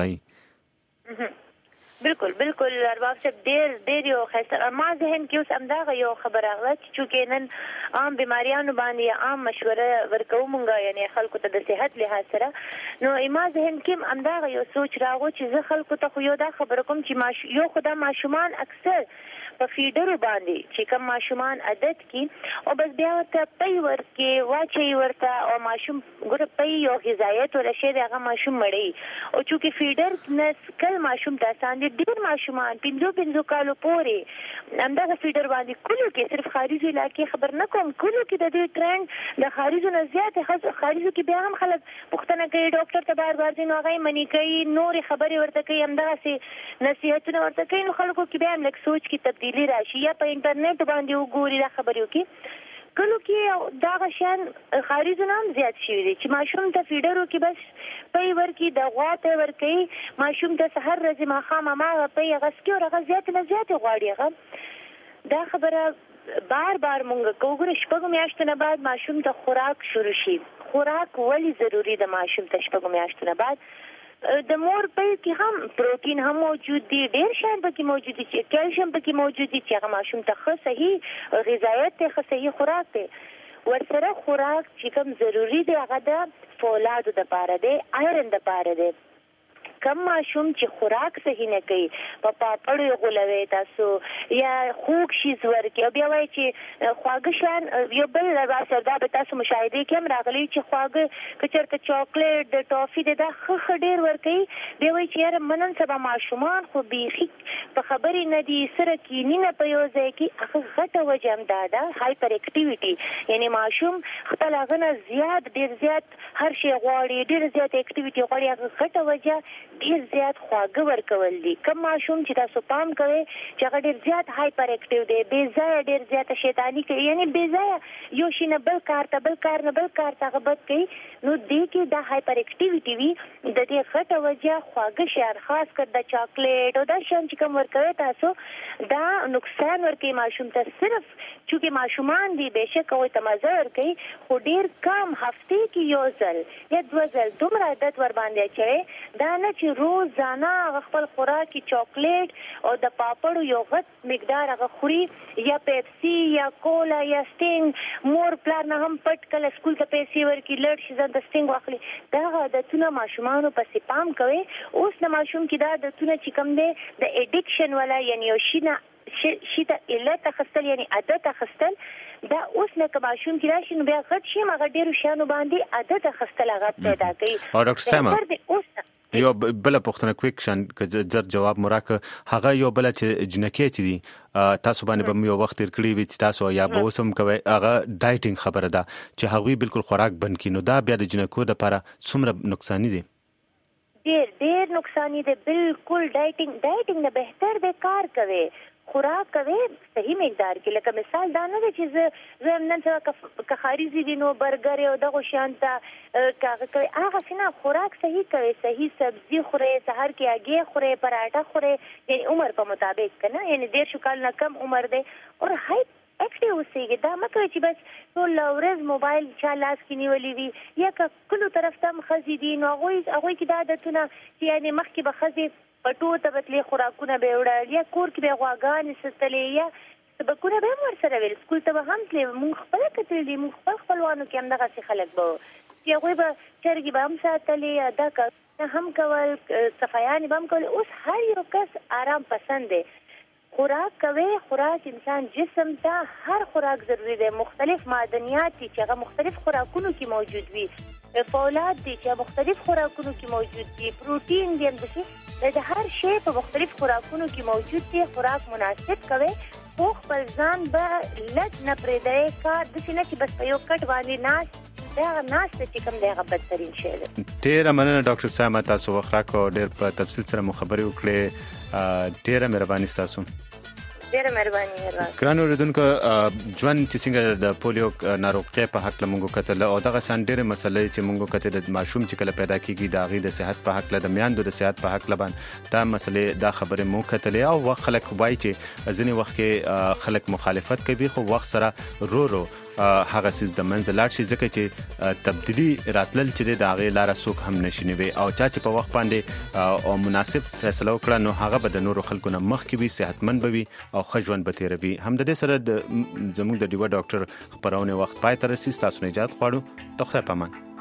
مړای. بالکل ارباب صاحب ډیر یو خسته ما ذهن کې اوس امداغه یو خبره غلا چې نن عام بیماریانو باندې عام مشوره ورکو مونږه یعنی خلکو ته د صحت لحاظ سره نو ما ذهن کې امداغه یو سوچ راغو چې زه خلکو ته خو یو دا خبره کوم چې یو خدای ماشومان اکثر په فیډر باندې چې کوم ماشومان عادت کی او بس بیا ته پي ورکه واچي ورته او ماشوم ګور پي یو غذایت ولا شی دغه ماشوم مړی او چې فیډر نسکل ماشوم تاسو ډیر ماشومان 15 کالو پورې همدغه فیډر باندې کلو کې صرف خارجي علاقې خبر نه کوم کلو کې د دې ټرند د خارجو نه زیات خارجو کې بیا هم خلک پوښتنه کوي ډاکټر ته بار ځي نو هغه منی کوي نور خبرې ورته کوي همدغه سي نصيحتونه ورته کوي نو خلکو کې بیا هم لک سوچ کې تبدیلی راشي یا په انټرنیټ باندې وګوري دا خبرې وکي کلو کې دا غشان خارجونه هم زیات شوي دي چې ماشوم ته فیډرو کې بس پي ورکی د غوا ته ورکی ماشوم ته سحر ورځې ماښام ما پي غسکی او هغه زیات نه زیات غواړي هغه دا خبره بار مونږ کوو شپږ میاشتې نه بعد ماشوم ته خوراک شروع شي. خوراک ولی ضروری ده ماشوم ته شپږ میاشتې نه بعد د مور په کې هم پروتین هم موجود دي ډېر شان پکې موجود دي چې کیلشیم پکې موجود دي چې هغه ماشوم ته ښه صحیح غذایت ته ښه صحیح خوراک دی. ورسره خوراک چې کوم ضروری دی هغه د فولادو دپاره دی آیرن دپاره دی. کم ماشوم چې خوراک صحیح نه کوي په پاپړو غولوي تاسو یا خوږ شیز ورکي او بیا وایي چې خواږه شیان یو بل راځي دا به تاسو مشاهده کې هم راغلي چې خواږه که چېرته چاکلیټ د ټافي د دا ښه ډېر ورکوي بیا وایي چې یاره منن سبا ماشومان خو بیخي په خبرې نه دي سره کیني نه په یو ځای کې هغه غټه وجه هم دا ده هایپر اکټیویټي یعنی ماشوم خپل هغه نه زیات ډېر زیات هر شی غواړي ډېر زیات اکټیویټي غواړي هغه غټه وجه ډیر زیات خواږه ورکول دي. کم ماشوم چې تاسو پام کوئ چې هغه ډیر زیات هایپر اکټیو دی بې ځایه ډیر زیاته شیطاني کوي یعنی بې ځایه یو شي نه بل کار ته هغه بد کوي نو دې کې دا هایپر اکټیویټي وي د دې غټه وجه خواږه شیان خاص کر د چاکلیټ او دا شیان چې کوم ورکوي تاسو دا نقصان ورکوي ماشوم ته صرف چونکې ماشومان دي بېشک هغوی ته مزه ورکوي خو ډیر کم هفتې کې یو ځل یا دوه ځل دومره عادت ورباندې اچوي دا نه چې روزانه خپل خوراکي چاکلیټ او د پاپړو یو غټ مقدار هغه خوري یا پیپسي یا کولا یا سټینګ مور پلار نه هم پټ کله سکول ته پیسې ورکړي لړ شي ځان د سټینګ واخلي دا عادتونه ماشومانو پسې پام کوي. اوس د ماشوم کې دا عادتونه چې کوم دی د اډیکشن والا یعنی یو شي ته علت اخیستل یعنی عادت اخیستل دا اوس نه که ماشوم کې راشي نو بیا غټ شي هغه ډېرو شیانو باندې عادت اخیستل هغه پیدا کوي. او ډاکټر سیمه یو بل پوښتنه کویک شان که زر جواب مراکه هغه یو بل چې جنکې چې دي تاسو باندې به یو وخت تیر کړی وي چې تاسو یا به اوسم کوي هغه ډایټینګ خبره ده چې هغوی بالکل خوراک بند کړي نو دا بیا د جنکو لپاره څومره نقصاني دي؟ ډېر نقصاني دی. بالکل ډایټینګ نه بهتر دی کار کوي خوراک کوي صحیح مقدار کې لکه مثال دا نه دی چې زه نن سبا که خارجي دي نو برګر او دغو شیان ته هغه کوي هغسې نه خوراک صحیح کوي صحیح سبزي خورئ سهار کې هګۍ خورئ پراټه خورئ یعنی عمر په مطابق که نه یعنی 13 کال نه کم عمر دی اور اکټیو اوسېږي دا مه کوئ چې بس ټوله ورځ موبایل چا لاس کې نیولي وي یا که کلو طرف ته هم ښځې دي نو هغوی کې دا عادتونه چې یعنې مخکې به ښځې پټو ته به تلې خوراکونه به یې وړل یا کور کې به یې غواګانې ستلې یا سبقونه به هم ورسره ویل سکول ته به هم تلې مونږ خپله کتلي دي مونږ خپلوانو کې همدغسې خلک به چې هغوی به چرګې به هم ساتلې یا دا کارونه هم کول صفایانې به هم کول. اوس هر یو کس آرام پسند دی خوراک کوي خوراک انسان جسم ته هر خوراک ضروری دی مختلف معدنیات دي چې هغه مختلف خوراکونو کې موجود وي فولاد دي چې مختلف خوراکونو کې موجود دي پروتین دي همداسې د هر شی په مختلف خوراکونو کې موجود دي. خوراک مناسب کوي خو خپل ځان به لږ نه پرېږدئ کار داسې نه چې بس په یو کټ باندې ناست دا هغه ناسته چې کوم دی هغه بدترین شی دی. ډېره مننه ډاکټر سیمه تاسو وخت راکړو ډېر په تفصیل سره مو خبرې وکړې ډېره مهرباني ستاسو. ډېره مهرباني. ګرانو اورېدونکو ژوند چې څنګه د پولیو ناروغۍ په هکله موږ کتل او دغسې ډېرې مسلې چې موږ کتل د ماشوم چې کله پیدا کېږي د هغې د صحت په هکله د میندو د صحت په هکله باندې دا مسلې دا خبرې موږ کتلې او وخت خلک وایي چې ځینې وخت کې خلک مخالفت کوي خو وخت سره رو هغه سیز د منځ لاړ شي ځکه چې تبدیلی راتلل چې د هغې لاره څوک هم نشي نیوی او چا چې په وخت باندې او مناسب فیصله وکړه نو هغه به د نورو خلکو نه مخکې وي صحتمند به وي او ښه ژوند به تېروي. هم د دې سره زموږ د ډیوه ډاکټر خپرونې وخت پای ته رسي ستاسو نه اجازه غواړو د خدای په امان.